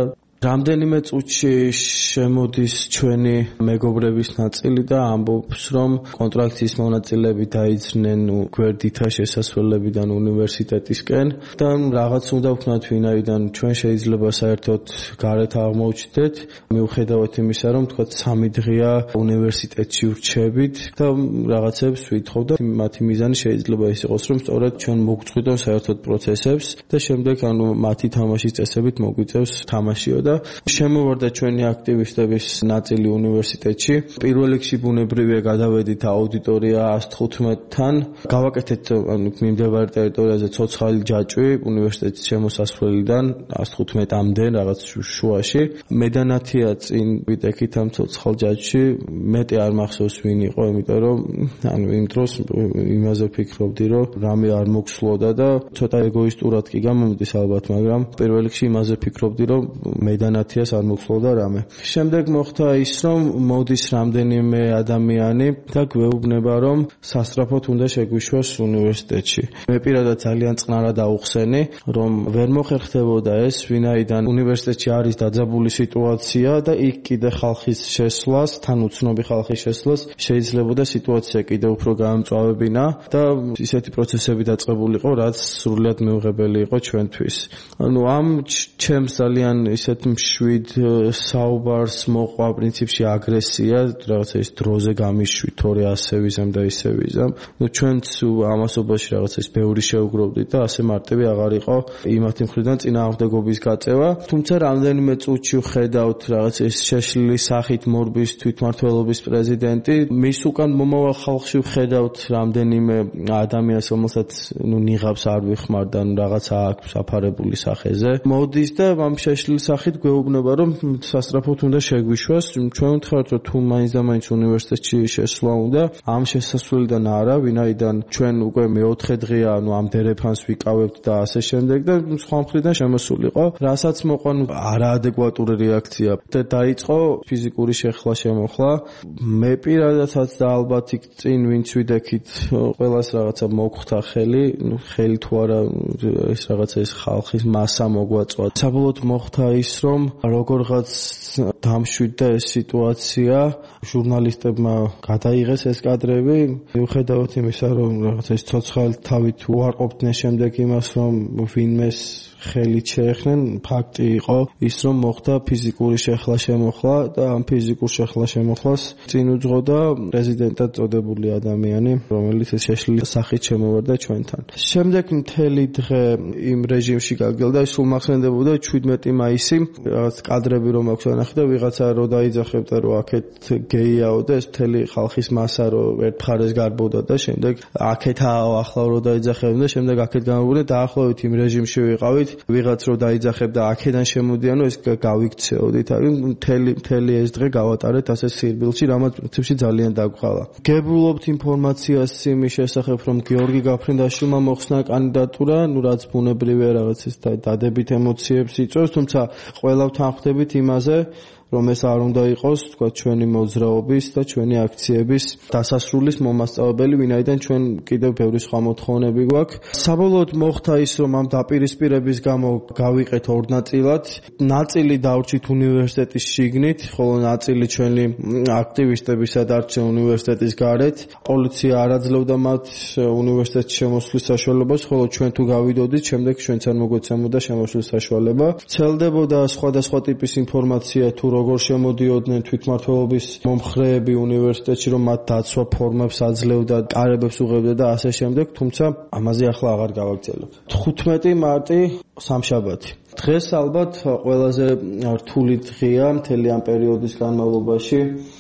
რამდენიმე წუთში შემოდის ჩვენი მეგობრების ნაწილი და ამბობს, რომ კონტრაქტის მონაწილეები დაიძრნენ გვერდითა შესასვლელებიდან უნივერსიტეტისკენ და რაღაც უნდა ვქნათ, ვინაიდან ჩვენ შეიძლება საერთოდ გარეთ აღმოჩნდეთ, მიუხედავად იმისა, რომ თქვა სამი დღეა უნივერსიტეტში ვრჩებით და რაღაცებს ვითხოვ და მათი მიზანი შეიძლება ის იყოს, რომ სწორედ ჩვენ მოგწყვიტონ საერთოდ პროცესებს და შემდეგ ანუ მათი თამაშის წესებით მოგვიწევს თამაშიო და შემოვარდა ჩვენი აქტივისტების ნაწილი უნივერსიტეტში. პირველ რიგში ბუნებრივია გადავედით აუდიტორია ას თხუთმეტთან, გავაკეთეთ ანუ მიმდებარე ტერიტორიაზე ცოცხალი ჯაჭვი უნივერსიტეტის შემოსასვლელიდან ას თხუთმეტამდე რაღაც შუაში. მედანათია წინ ვიტექით ამ ცოცხალ ჯაჭვში, მეტი არ მახსოვს ვინ იყო, იმიტომ რომ ანუ იმ დროს იმაზე ვფიქრობდი, რომ რამე არ მოგსვლოდა და ცოტა ეგოისტურად კი გამომდის ალბათ, მაგრამ პირველ რიგში იმაზე ვფიქრობდი, რომ მედანათიას არ მოგსვლოდა რამე. შემდეგ მოხდა ის, რომ მოდის რამდენიმე ადამიანი და გვეუბნება, რომ სასწრაფოდ უნდა შეგვიშვას უნივერსიტეტში. მე პირადად ძალიან წყნარად აუხსენი, რომ ვერ მოხერხდებოდა ეს, ვინაიდან უნივერსიტეტში არის დაძაბული სიტუაცია და იქ კიდე ხალხის შესვლას, თან უცნობი ხალხის შესვლას შეიძლებოდა სიტუაცია კიდევ უფრო გაამწვავებინა და ისეთი პროცესები დაწყებულიყო, რაც სრულიად მიუღებელი იყო ჩვენთვის. ანუ ამ ჩემს ძალიან ისეთ მშვიდ საუბარს მოყვა პრინციპში აგრესია, რაღაცა ის დროზე გამიშვი, თორე ასე ვიზამ და ისე ვიზამ. ნუ ჩვენც ამასობაში რაღაცა ის ბევრი შეუგროვდით და ასე მარტივი აღარ იყო იმათი მხრიდან წინააღმდეგობის გაწევა. თუმცა რამდენიმე წუთში ვხედავთ რაღაცა ის შეშლილი სახით მორბის თვითმმართველობის პრეზიდენტი, მის უკან მომავალ ხალხში ვხედავთ რამდენიმე ადამიანს, რომელსაც ნუ ნიღაბს არ ვიხმარდა, რაღაცა აქვს აფარებული სახეზე. მოდის და ამ შეშლილი სახით გვეუბნება, რომ სასწრაფოდ უნდა შეგვიშვას. ჩვენ ვთქვათ, რომ თუ მაინც და მაინც უნივერსიტეტში შესვლა უნდა, ამ შესასვლელიდან არა, ვინაიდან ჩვენ უკვე მეოთხე დღეა, ანუ ამ დერეფანს ვიკავებთ და ასე შემდეგ და სხვა მხრიდან შემოსულიყო, რასაც მოყვა არაადეკვატური რეაქცია და დაიწყო ფიზიკური შეხლა შემოხლა. მე პირადადაც და ალბათ იქ წინ ვინც ვიდექით, ყველას რაღაცა მოგხვდა ხელი, ნუ ხელი თუ არა ეს რაღაცა ეს ხალხის მასა მოგვაწვა. საბოლოოდ მოხდა ის, რომ როგორღაც დამშვიდდა ეს სიტუაცია, ჟურნალისტებმა გადაიღეს ეს კადრები, მიუხედავად იმისა, რომ რაღაცა ეს ცოცხალი თავით უარყოფდნენ შემდეგ იმას, რომ ვინმეს ხელით შეეხნენ, ფაქტი იყო ის, რომ მოხდა ფიზიკური შეხლა შემოხლა და ამ ფიზიკურ შეხლა შემოხლას წინ უძღოდა პრეზიდენტად წოდებული ადამიანი, რომელიც ეს შეშლილი სახით შემოვარდა ჩვენთან. შემდეგ მთელი დღე იმ რეჟიმში გაგელდა, სულ მახსენდებოდა შვიდმეტი მაისი, რაღაც კადრები რომ აქვს ანახი და ვიღაცა რო დაიძახებდა, რომ აქეთ გეიაო და ეს მთელი ხალხის მასა რო ერთ მხარეს გარბოდა და შემდეგ აქეთაო ახლა რო დაიძახებდა და შემდეგ აქეთ გამოვიდნენ დაახლოებით იმ რეჟიმში ვიყავით. ვიღაც რო დაიძახებდა აქედან შემოდიანო ეს გავიქცეოდით, არის მთელი მთელი ეს დღე გავატარეთ ასე სირბილში, რამაც პრინციპში ძალიან დაგვხალა. გებულობთ ინფორმაციას იმის შესახებ, რომ გიორგი გაფრინდაშვილმა მოხსნა კანდიდატურა, ნუ რაც ბუნებრივია რაღაც ეს დადებით ემოციებს იწვევს, თუმცა ყველა ვთანხმდებით იმაზე, რომ ეს არ უნდა იყოს, თქვა, ჩვენი მოძრაობის და ჩვენი აქციების დასასრულის მომასწავლებელი, ვინაიდან ჩვენ კიდევ ბევრი სხვა მოთხოვნები გვაქვს. საბოლოოდ მოხდა ის, რომ ამ დაპირისპირების გამო გავიყეთ ორ ნაწილად. ნაწილი დავრჩით უნივერსიტეტის შიგნით, ხოლო ნაწილი ჩვენი აქტივისტებისა დარჩა უნივერსიტეტის გარეთ. პოლიცია არ აძლევდა მათ უნივერსიტეტში შემოსვლის საშუალებას, ხოლო ჩვენ თუ გავიდოდით, შემდეგ ჩვენც არ მოგვეცემოდა შემოსვლის საშუალება. ვრცელდებოდა სხვადასხვა ტიპის ინფორმაცია თუ როგორ შემოდიოდნენ თვითმმართველობის მომხრეები უნივერსიტეტში, რომ მათ დაცვა ფორმებს აძლევდა, კარებებს უღებდა და ასე შემდეგ, თუმცა ამაზე ახლა აღარ გავაგრძელებ. თხუთმეტი მარტი სამშაბათი. დღეს ალბათ ყველაზე რთული დღეა მთელი ამ პერიოდის განმავლობაში.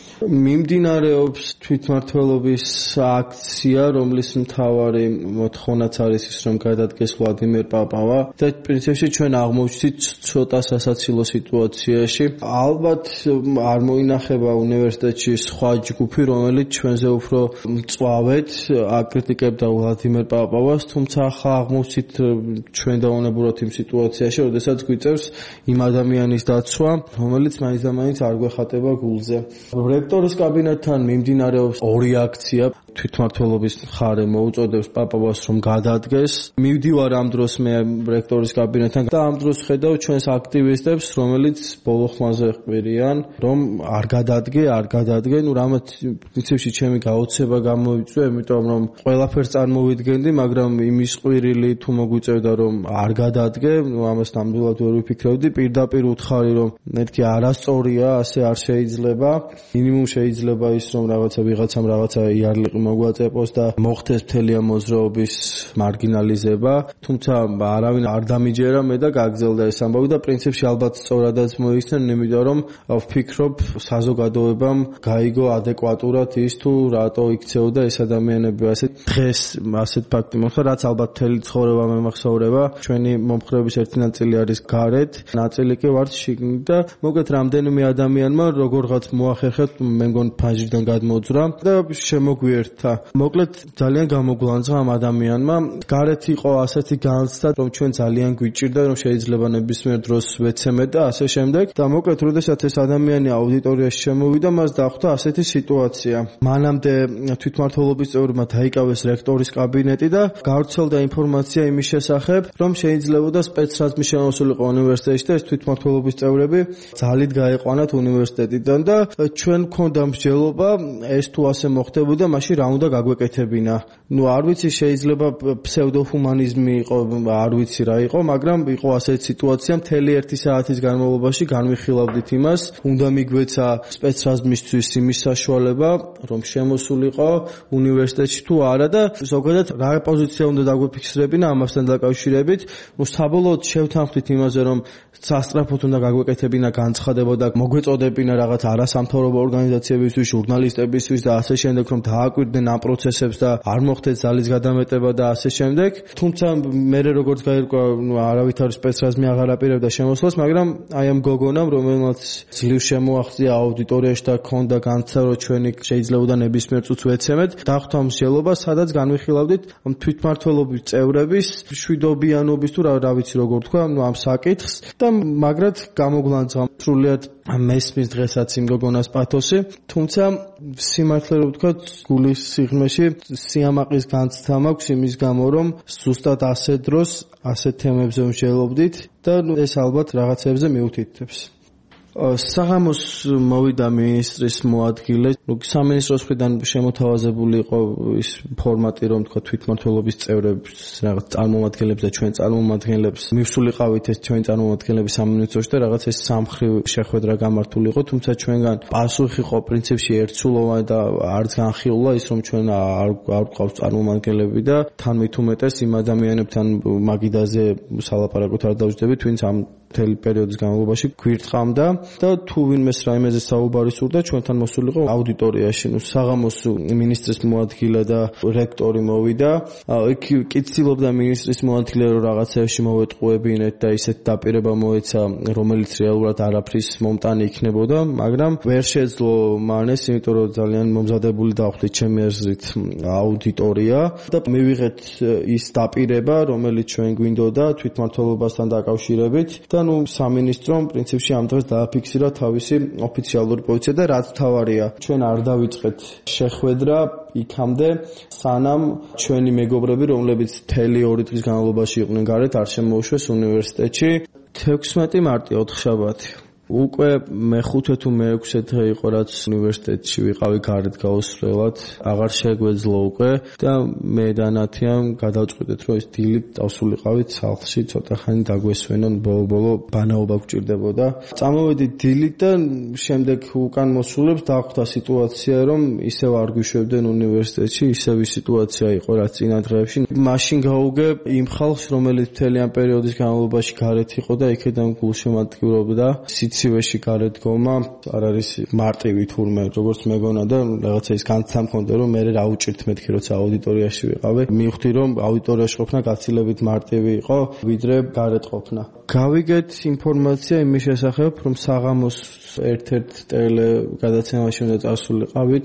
მიმდინარეობს თვითმმართველობის აქცია, რომლის მთავარი მოთხოვნაც არის ის, რომ გადადგეს ვლადიმერ პაპავა და პრინციპში ჩვენ აღმოჩნდით ცოტა სასაცილო სიტუაციაში. ალბათ არ მოინახება უნივერსიტეტში სხვა ჯგუფი, რომელიც ჩვენზე უფრო მწვავედ აკრიტიკებდა ვლადიმერ პაპავას, თუმცა ახლა აღმოჩნდით ჩვენ დავუნებურად იმ სიტუაციაში, როდესაც გვიწევს იმ ადამიანის დაცვა, რომელიც მაინც და მაინც არ გვეხატება გულზე. რექტორის კაბინეტთან მიმდინარეობს ორი აქცია. თვითმმართველობის მხარე მოუწოდებს პაპავას რომ გადადგეს. მივდივარ ამ დროს მე რექტორის კაბინეტთან და ამ დროს ხედავ ჩვენს აქტივისტებს, რომელიც ბოლო ხმაზე ყირიან, რომ არ გადადგე, არ გადადგე. ნუ რამაც პრინციპში ჩემი გაოცება გამოიწვია, იმიტომ რომ ყველაფერს წარმოვიდგენდი, მაგრამ იმის ყვირილი თუ მოგვიწევდა რომ არ გადადგე, ნუ ამას ნამდვილად ვერ ვიფიქრებდი. პირდაპირ უთხარი რომ მეთქი არასწორია, ასე არ შეიძლება. მინიმუმ შეიძლება ის რომ რაღაცა ვიღაცამ რაღაცა იარლიყი მოგვაწეპოს და მოხდეს მთელი ამ მოძრაობის მარგინალიზება, თუმცა არავინ არ დამიჯერა მე და გაგზელდა ეს ამბავი და პრინციპში ალბათ სწორადაც მოიხსენ, იმიტომ რომ ვფიქრობ საზოგადოებამ გაიგო ადეკვატურად ის თუ რატო იქცეოდა ეს ადამიანები ასე დღეს ასეთ ფაქტი მოხდა, რაც ალბათ მთელი ცხოვრება მემახსოვრება. ჩვენი მომხრეების ერთი ნაწილი არის გარეთ, ნაწილი კი ვართ შიგნით და მოგეთ რამდენიმე ადამიანმა როგორღაც მოახერხეთ, მე მგონი ფაჟიდან გადმოძრა და შემოგვიერთდა. მოკლედ ძალიან გამოგვანძღა ამ ადამიანმა. გარეთ იყო ასეთი განცდა, რომ ჩვენ ძალიან გვიჭირდა, რომ შეიძლება ნებისმიერ დროს ვეცემეთ და ასე შემდეგ. და მოკლედ, როდესაც ეს ადამიანი აუდიტორიაში შემოვიდა, მას დახვდა ასეთი სიტუაცია. მანამდე თვითმმართველობის წევრებმა დაიკავეს რექტორის კაბინეტი და გავრცელდა ინფორმაცია იმის შესახებ, რომ შეიძლებოდა სპეცრაზმი შემოსულიყო უნივერსიტეტში და ეს თვითმმართველობის წევრები ძალით გაეყვანათ უნივერსიტეტიდან და ჩვენ გვქონდა მსჯელობა, ეს თუ ასე მოხდებოდა, მაშინ რა უნდა გაგვეკეთებინა. ნუ არ ვიცი, შეიძლება ფსევდოჰუმანიზმი იყო, არ ვიცი რა იყო, მაგრამ იყო ასეთი სიტუაცია, მთელი ერთი საათის განმავლობაში განვიხილავდით იმას, უნდა მიგვეცა სპეცრაზმისთვის იმის საშუალება, რომ შემოსულიყო უნივერსიტეტში თუ არა და ზოგადად რა პოზიცია უნდა დაგვიფიქსირებინა ამასთან დაკავშირებით. ნუ საბოლოოდ შევთანხმდით იმაზე, რომ სასწრაფოდ უნდა გაგვეკეთებინა განცხადება და მოგვეწოდებინა რაღაც არასამთავრობო ორგანიზაციებისთვის, ჟურნალისტებისთვის და ასე შემდეგ, რომ დააკვირდნენ ამ პროცესებს და არ მოხდეს ძალის გადამეტება და ასე შემდეგ. თუმცა მე როგორც გაირკვა, ნუ არავითარ სპეცრაზმი აღარ აპირებდა შემოსვლას, მაგრამ აი ამ გოგონამ, რომელმაც ძლივ შემოაღწია აუდიტორიაში და ქონდა განცდა, რომ ჩვენი შეიძლებოდა ნებისმიერ წუთს ვეცემეთ, დახვდა მსჯელობა, სადაც განვიხილავდით თვითმმართველობის წევრების შვიდობიანობის თუ რა ვიცი როგორ თქვა, ნუ ამ საკითხს და მაგრად გამოგვანძღა სრულიად მესმის დღესაც იმ გოგონას პათოსი, თუმცა სიმართლე რომ ვთქვა, გულის სიღრმეში სიამაყის განცდა მაქვს იმის გამო, რომ ზუსტად ასე დროს ასეთ თემებზე ვმსჯელობდით და ეს ალბათ რაღაცებზე მიუთითებს. საღამოს მოვიდა მინისტრის მოადგილე. სამინისტროს მხრიდან შემოთავაზებული იყო ის ფორმატი, რომ თქვა თვითმმართველობის წევრებს, რაღაც წარმომადგენლებს და ჩვენ წარმომადგენლებს მივსულიყავით ეს ჩვენ წარმომადგენლები სამინისტროში და რაღაც ეს სამხრივ შეხვედრა გამართული იყო, თუმცა ჩვენგან პასუხი იყო პრინციპში ერთსულოვანი და არც განხილულა ის, რომ ჩვენ არ არ გვყავს წარმომადგენლები და თან მით უმეტეს იმ ადამიანებთან მაგიდაზე სალაპარაკოთ არ დავждდებით, ვინც ამ მთელი პერიოდის განმავლობაში გვირთხამდა და თუ ვინმეს რაიმეზე საუბარი სურდა, ჩვენთან მოსულიყო აუდიტორიაში. ნუ საღამოს მინისტრის მოადგილე და რექტორი მოვიდა. იქ კიცილობდა მინისტრის მოადგილე, რომ რაღაცებში მოვეტყუებინეთ და ისეთ დაპირება მოეცა, რომელიც რეალურად არაფრის მომტანი იქნებოდა, მაგრამ ვერ შეძლო მანეს, იმიტომ რომ ძალიან მომზადებული დავხვდით ჩემი აზრით აუდიტორია და მივიღეთ ის დაპირება, რომელიც ჩვენ გვინდოდა თვითმმართველობასთან დაკავშირებით და ნუ სამინისტრომ პრინციპში ამ დღეს დააფიქსირა თავისი ოფიციალური პოზიცია და რაც თავარია, ჩვენ არ დავიწყეთ შეხვედრა იქამდე, სანამ ჩვენი მეგობრები, რომლებიც მთელი ორი დღის განმავლობაში იყვნენ გარეთ, არ შემოუშვეს უნივერსიტეტში. თექვსმეტი მარტი ოთხშაბათი. უკვე მეხუთე თუ მეექვსე დღე იყო, რაც უნივერსიტეტში ვიყავი გარეთ გაუსვლელად, აღარ შეგვეძლო უკვე და მე და ნათიამ გადავწყვიტეთ, რომ ეს დილით დავსულიყავით სახლში, ცოტა ხანი დაგვესვენონ, ბოლო-ბოლო ბანაობა გვჭირდებოდა. წამოვედით დილით და შემდეგ უკან მოსულებს დახვდა სიტუაცია, რომ ისევ არ გვიშვებდნენ უნივერსიტეტში, ისევ ის სიტუაცია იყო, რაც წინა დღეებში. მაშინ გავუგე იმ ხალხს, რომელიც მთელი ამ პერიოდის განმავლობაში გარეთ იყო და იქედან გულშემატკივრობდა. სიცივეში გარეთ დგომა არ არის მარტივი თურმე, როგორც მეგონა და რაღაცა ის განცდა მქონდა, რომ მე რა უჭირთ მეთქი, როცა აუდიტორიაში ვიყავი. მივხვდი, რომ აუდიტორიაში ყოფნა გაცილებით მარტივი იყო, ვიდრე გარეთ ყოფნა. გავიგეთ ინფორმაცია იმის შესახებ, რომ საღამოს ერთ-ერთ ტელე გადაცემაში უნდა წასულიყავით,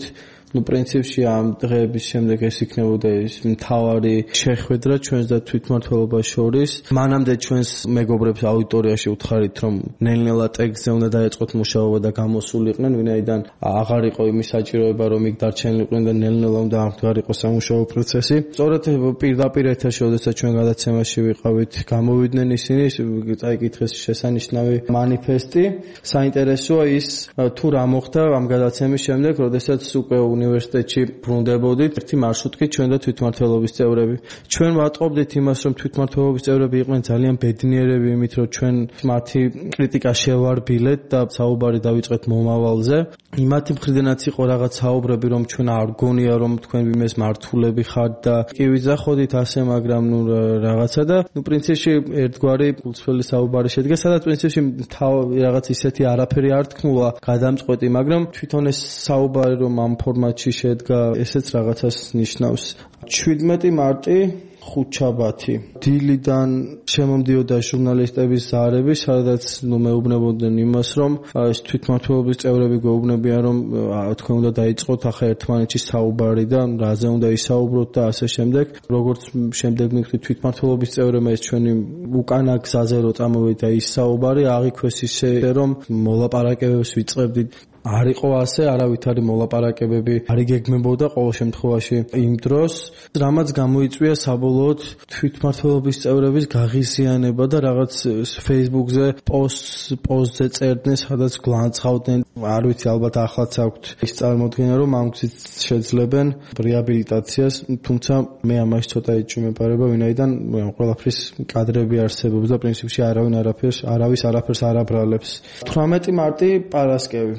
ნუ პრინციპში ამ დღეების შემდეგ ეს იქნებოდა ის მთავარი შეხვედრა ჩვენს და თვითმმართველობას შორის. მანამდე ჩვენს მეგობრებს აუდიტორიაში უთხარით, რომ ნელ-ნელა ტექსტზე უნდა დაეწყოთ მუშაობა და გამოსულიყვნენ, ვინაიდან აღარ იყო იმის საჭიროება, რომ იქ დარჩენილიყვნენ და ნელ-ნელა უნდა აღდგარიყო სამუშაო პროცესი. სწორედ პირდაპირ ეთერში, როდესაც ჩვენ გადაცემაში ვიყავით, გამოვიდნენ ისინი, წაიკითხეს შესანიშნავი მანიფესტი. საინტერესოა ის, თუ რა მოხდა ამ გადაცემის შემდეგ, როდესაც უკვე უნივერსიტეტში ბრუნდებოდით, ერთი მარშრუტკით ჩვენ და თვითმმართველობის წევრები. ჩვენ ვატყობდით იმას, რომ თვითმმართველობის წევრები იყვნენ ძალიან ბედნიერები იმით, რომ ჩვენ მათი კრიტიკა შევარბილეთ და საუბარი დავიწყეთ მომავალზე. იმათი მხრიდანაც იყო რაღაც საუბრები, რომ ჩვენ არ გონია, რომ თქვენ იმეს მართულები ხართ და კი ვიძახოდით ასე, მაგრამ ნუ რაღაცა და ნუ პრინციპში ერთგვარი გულწრფელი საუბარი შედგა, სადაც პრინციპში რაღაც ისეთი არაფერი არ თქმულა გადამწყვეტი, მაგრამ თვითონ ეს საუბარი რომ ამ ფორმატში შედგა, ესეც რაღაცას ნიშნავს. შვიდმეტი მარტი ხუთშაბათი დილიდან შემომდიოდა ჟურნალისტების ზარები, სადაც ნუ მეუბნებოდნენ იმას, რომ ეს თვითმმართველობის წევრები გვეუბნებიან, რომ თქვენ უნდა დაიწყოთ ახლა ერთმანეთში საუბარი და რაზე უნდა ისაუბროთ და ასე შემდეგ. როგორც შემდეგ მივხვდით თვითმმართველობის წევრებმა ეს ჩვენი უკანა გზაზე რო წამოვიდა ის საუბარი, აღიქვეს ისე, რომ მოლაპარაკებებს ვიწყებდით. არ იყო ასე, არავითარი მოლაპარაკებები არ იგეგმებოდა ყოველ შემთხვევაში იმ დროს, რამაც გამოიწვია საბოლოოდ თვითმმართველობის წევრების გაღიზიანება და რაღაც Facebook-ზე პოსტ პოსტზე წერდნენ, სადაც გლანცხავდნენ. არ ვიცი, ალბათ ახლაც აქვთ ის წარმოდგენა, რომ ამ გზით შეძლებენ რეაბილიტაციას, თუმცა მე ამაში ცოტა იჭმეპარება, ვინაიდან ყველაფრის კადრები არსებობს და პრინციპში არავინ არაფერს, არავის არაფერს არ აბრალებს. თვრამეტი მარტი პარასკევი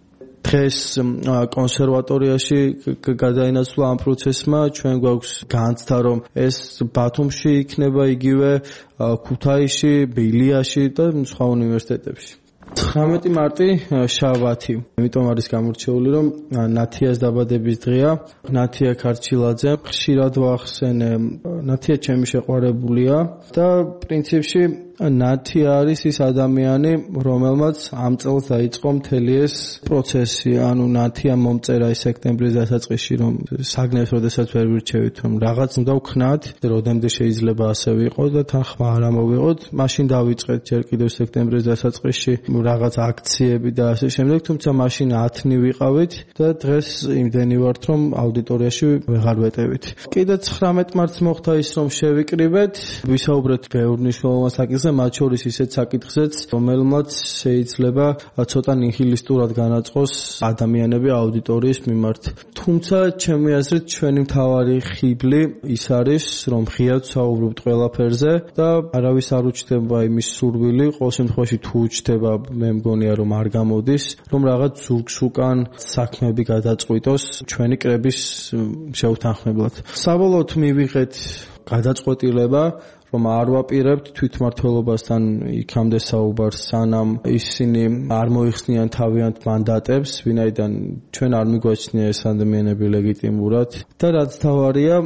დღეს კონსერვატორიაში გადაინაცვლა ამ პროცესმა, ჩვენ გვაქვს განცდა, რომ ეს ბათუმში იქნება, იგივე ქუთაისში, ბილიაში და სხვა უნივერსიტეტებში. ცხრამეტი მარტი შაბათი. იმიტომ არის გამორჩეული, რომ ნათიას დაბადების დღეა. ნათია ქარჩილაძე, ხშირად ვახსენე, ნათია ჩემი შეყვარებულია და პრინციპში ნათია არის ის ადამიანი, რომელმაც ამ წელს დაიწყო მთელი ეს პროცესი. ანუ ნათია მომწერა სექტემბრის დასაწყისში, რომ საგნებს როდესაც ვერ ვირჩევით, რომ რაღაც უნდა ვქნათ, როდემდე შეიძლება ასე ვიყოს და თან ხმა არ ამოვიღოთ. მაშინ დავიწყეთ ჯერ კიდევ სექტემბრის დასაწყისში რაღაც აქციები და ასე შემდეგ, თუმცა მაშინ ათნი ვიყავით და დღეს იმდენი ვართ, რომ აუდიტორიაში ვეღარ ვეტევით. კიდე ცხრამეტ მარტს მოხდა ის, რომ შევიკრიბეთ, ვისაუბრეთ ბევრ მნიშვნელოვან საკითხზე, მათ შორის ისეთ საკითხზეც, რომელმაც შეიძლება ცოტა ნიჰილისტურად განაწყოს ადამიანები აუდიტორიის მიმართ. თუმცა ჩემი აზრით ჩვენი მთავარი ხიბლი ის არის, რომ ღიად საუბრობთ ყველაფერზე და არავის არ უჩნდება იმის სურვილი, ყოველ შემთხვევაში თუ უჩნდება, მე მგონია რომ არ გამოდის, რომ რაღაც ზურგს უკან საქმეები გადაწყვიტოს ჩვენი კრების შეუთანხმებლად. საბოლოოდ მივიღეთ გადაწყვეტილება, რომ არ ვაპირებთ თვითმმართველობასთან იქამდე საუბარს, სანამ ისინი არ მოიხსნიან თავიანთ მანდატებს, ვინაიდან ჩვენ არ მიგვაჩნია ეს ადამიანები ლეგიტიმურად და რაც თავარია,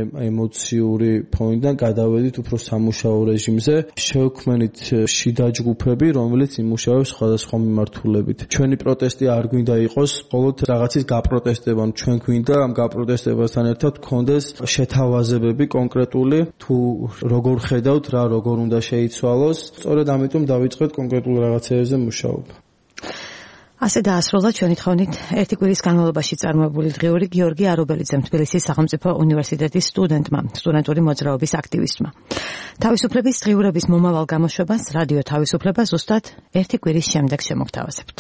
ემოციური ფონიდან გადავედით უფრო სამუშაო რეჟიმზე, შევქმნით შიდა ჯგუფები, რომელიც იმუშავებს სხვადასხვა მიმართულებით. ჩვენი პროტესტი არ გვინდა იყოს მხოლოდ რაღაცის გაპროტესტება, ჩვენ გვინდა ამ გაპროტესტებასთან ერთად გქონდეს შეთავაზებები კონკრეტული, თუ როგორ ხედავთ რა როგორ უნდა შეიცვალოს, სწორედ ამიტომ დავიწყეთ კონკრეტულ რაღაცებზე მუშაობა. ასე დაასრულა ჩვენი თხოვნით ერთი კვირის განმავლობაში წარმოებული დღიური გიორგი არობელიძემ, თბილისის სახელმწიფო უნივერსიტეტის სტუდენტმა, სტუდენტური მოძრაობის აქტივისტმა. თავისუფლების დღიურების მომავალ გამოშვებას რადიო თავისუფლება ზუსტად ერთი კვირის შემდეგ შემოგთავაზებთ.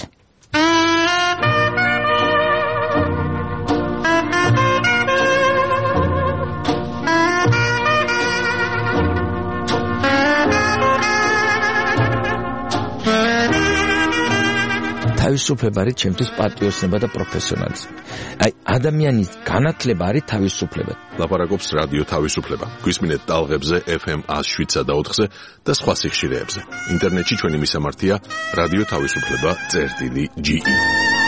თავისუფლება არის ჩემთვის პატრიოტიზმი და პროფესიონალიზმი. აი ადამიანის განათლება არის თავისუფლება. ლაპარაკობს რადიო თავისუფლება. გვისმინეთ ტალღებზე ეფ ემ one oh seven და ოთხზე და სხვა სიხშირეებზე. ინტერნეტში ჩვენი მისამართია რადიო თავისუფლება წერტილი ჯი ი.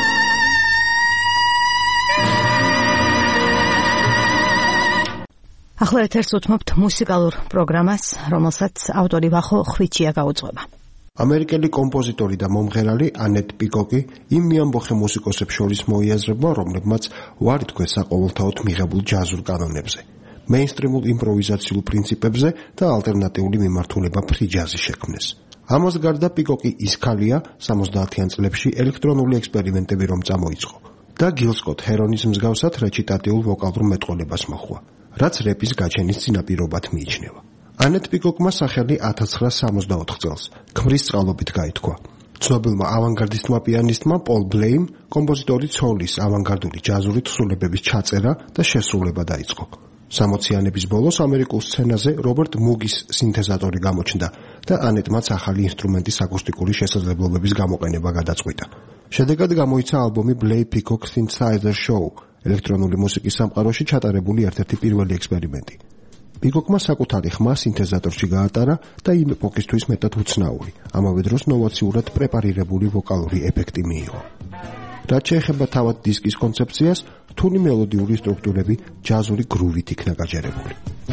ახლა ეთერს უთმობთ მუსიკალურ პროგრამას, რომელსაც ავტორი ვახო ხვიჩია გაუძღვება. ამერიკელი კომპოზიტორი და მომღერალი ანეტ პიკოკი იმ მიამბოხე მუსიკოსებს შორის მოიაზრება, რომლებმაც უარი თქვეს საყოველთაოდ მიღებულ ჯაზურ კანონებზე, მეინსტრიმულ იმპროვიზაციულ პრინციპებზე და ალტერნატიული მიმართულება ფრი ჯაზის შექმნეს. ამას გარდა პიკოკი ის ქალია სამოცდაათიან წლებში ელექტრონული ექსპერიმენტები რომ წამოიწყო და გილ სკოტ ჰერონის მსგავსად რეჩიტატიულ ვოკალურ მეტყოლებას მოჰყვა, რაც რეპის გაჩენის წინაპირობად მიიჩნევა. ანეტ პიკოკმა სახელი ათას ცხრაასი სამოცდაოთხ წელს ქმრის წყალობით გაითქვა. ცნობილმა ავანგარდისტმა პიანისტმა პოლ ბლეიმ კომპოზიტორი ცოლის ავანგარდული ჯაზური თხზულებების ჩაწერა და შესრულება დაიწყო. სამოციანების ბოლოს ამერიკულ სცენაზე რობერტ მუგის სინთეზატორი გამოჩნდა და ანეტმაც ახალი ინსტრუმენტის აკუსტიკური შესაძლებლობების გამოყენება გადაწყვიტა. შედეგად გამოიცა ალბომი Play Peacock Synthesizer Show, ელექტრონული მუსიკის სამყაროში ჩატარებული ერთ-ერთი პირველი ექსპერიმენტი. პიკოკმა საკუთარი ხმა სინთეზატორში გაატარა და იმ ეპოქისთვის მეტად უცნაური, ამავე დროს ნოვაციურად პრეპარირებული ვოკალური ეფექტი მიიღო. რაც შეეხება თავად დისკის კონცეფციას, რთული მელოდიური სტრუქტურები ჯაზური გრუვით იქნა გაჯერებული.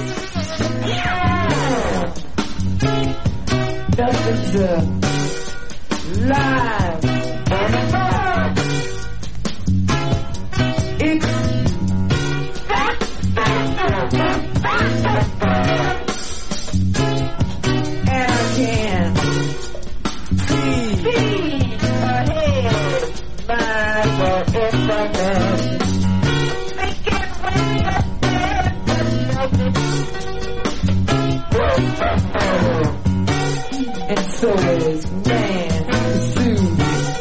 And so is man pursued.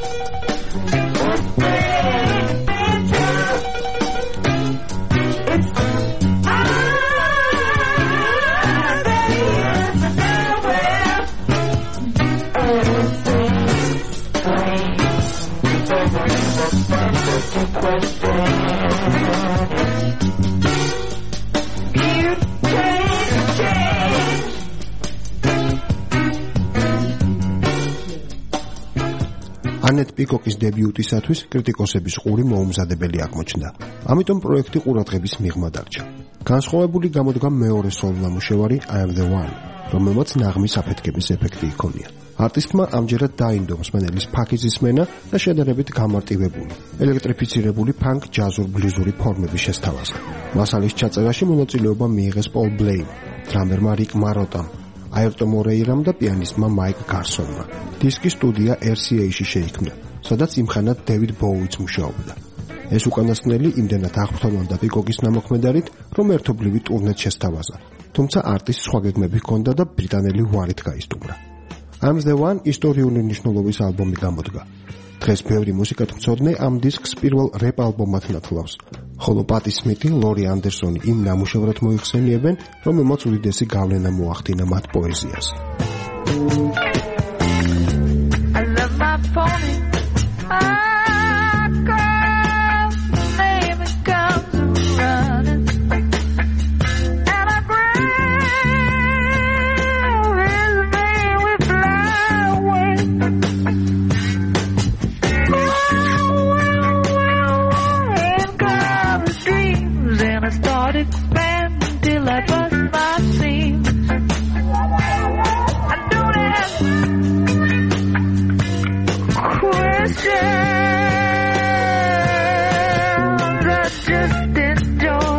It's ანეტ პიკოკის დებიუტისათვის კრიტიკოსების ყური მოუმზადებელი აღმოჩნდა. ამიტომ პროექტი ყურადღების მიღმა დარჩა. განსხვავებული გამოდგა მეორე სოლო-ნამუშევარი I am the one, რომელმაც ნაღმის აფეთქების ეფექტი იქონია. არტისტმა ამჯერად დაინდო მსმენელის ფაქიზის სმენა და შედარებით გამარტივებული, ელექტრიფიცირებული ფანკ ჯაზურ ბლუზური ფორმების შესთავაზა. მასალის ჩაწერაში მონაწილეობა მიიღეს პოლ ბლეიმ, დრამერმა რიკ მაროტამ, აერტო მორეირამ და პიანისტმა მაიკ გარსონმა. დისკის სტუდია R C A-ში შეიქმნა, სადაც იმხანად დევიდ ბოუიც მუშაობდა. ეს უკანასკნელი იმდენად აღფრთოვანდა პიკოკის ნამოქმედარით, რომ ერთობლივი ტურნეც შესთავაზა. თუმცა არტისტს სხვა გეგმები ჰქონდა და ბრიტანელი უარით გაისტუმრა. I'm the one ისტორიული მნიშვნელობის ალბომი გამოდგა. დღეს ბევრი მუსიკათმცოდნე ამ დისკს პირველ რეპ ალბომად ნათლავს, ხოლო პატი სმითი, ლორი ანდერსონი იმ ნამუშევრად მოიხსენიებენ, რომელმაც უდიდესი გავლენა მოახდინა მათ პოეზიას. I love my pony. I call name it comes running. And I grab his name we fly away. And come his dreams and I start expanding till I bust my seams. I don't have questions, I just enjoy.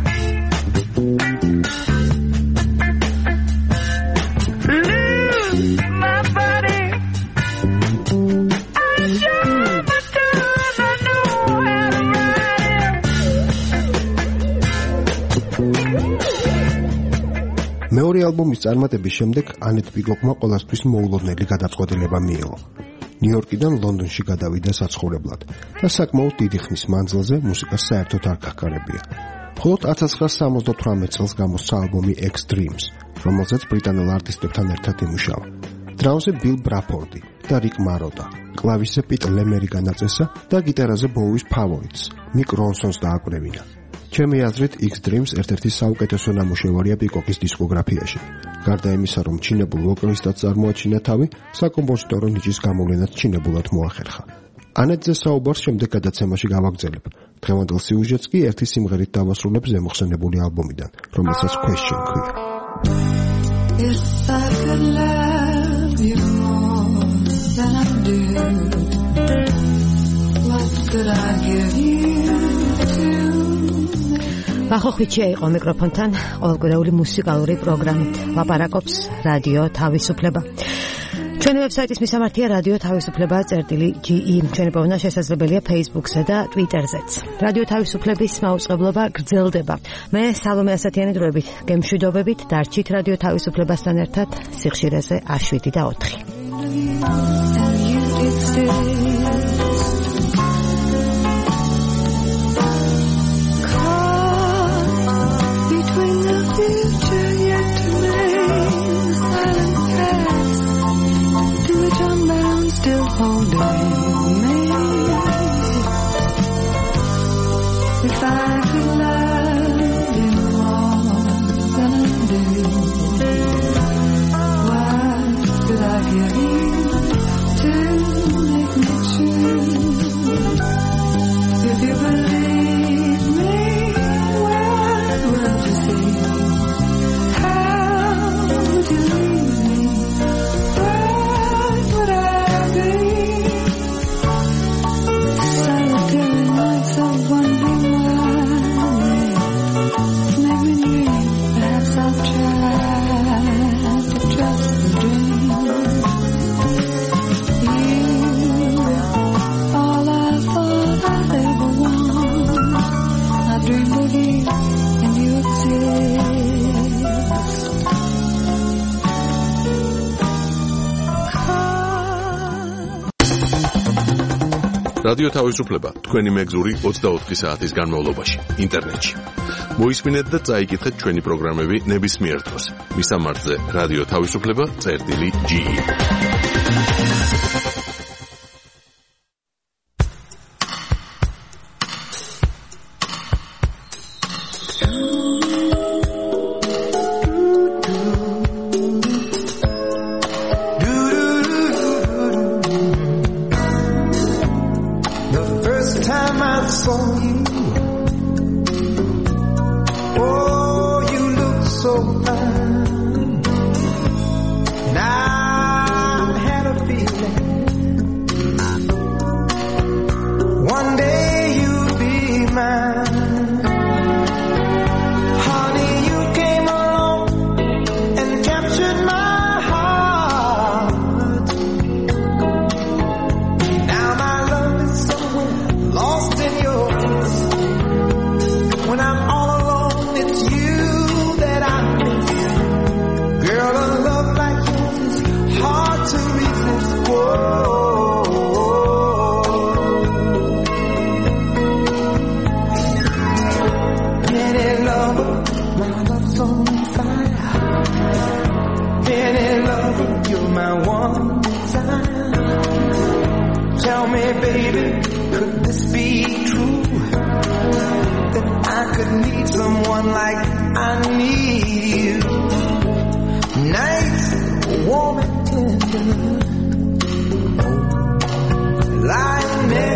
Lose my body. I shot my tongue, I know how to ride it. მეორე ალბომის წარმატების შემდეგ ანეტ პიკოკმა ყოველთვის მოულოდნელი გადაწყვეტილება მიიღო. ნიუ-იორკიდან ლონდონში გადავიდა საცხოვრებლად და საკმაოდ დიდი ხნის მანძილზე მუსიკას საერთოდ არ გახარებია. მხოლოდ ათას ცხრაასი სამოცდათვრამეტ წელს გამოსცა ალბომი X Dreams, რომელზეც ბრიტანელ არტისტებთან ერთად იმუშავა. დრამზე ბილ ბრაფორდი და რიკ მაროტა, კლავიშზე პიტ ლემერი განაწესა და გიტარაზე ბოუის ფავორიტს, მიკ რონსონს დააკვრევინა. ჩემი აზრით X Dreams ერთ-ერთი საუკეთესო ნამუშევარია პიკოკის დისკოგრაფიაში. გარდა იმისა, რომ ჩინებულ ვოკალისტად წარმოაჩინა თავი, საკომპოზიტორო ნიჭის გამოვლენაც ჩინებულად მოახერხა. ანეტზე საუბარს შემდეგ გადაცემაში გავაგრძელებ. დღევანდელ სიუჟეტს კი ერთი სიმღერით დავასრულებ ზემოხსენებული ალბომიდან, რომელსაც Question ქვია. If I could love you more than I do. What could I give you to? ბახო ხვიჩია იყო მიკროფონთან ყოველკვირეული მუსიკალური პროგრამით. ლაპარაკობს რადიო თავისუფლება. ჩვენი ვებსაიტის მისამართია რადიო თავისუფლება წერტილი ჯი ი. ჩვენი პოვნა შესაძლებელია Facebook-სა და Twitter-ზეც. რადიო თავისუფლების მაუწყებლობა გრძელდება. მე სალომე ასათიანი დროებით გემშვიდობებით დარჩით რადიო თავისუფლებასთან ერთად სიხშირეზე შვიდი და ოთხი. Future yet to name, silent past, to which I'm bound, still holding me. If I could love you more than I do, what could I give you to make me choose? If you believe me, what would you say? რადიო თავისუფლება თქვენი მეგზური ოცდაოთხი საათის განმავლობაში ინტერნეტში. მოისმინეთ და წაიკითხეთ ჩვენი პროგრამები ნებისმიერ დროს. მისამართზე რადიო თავისუფლება წერტილი ჯი ი.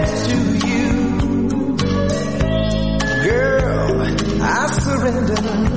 Surrender.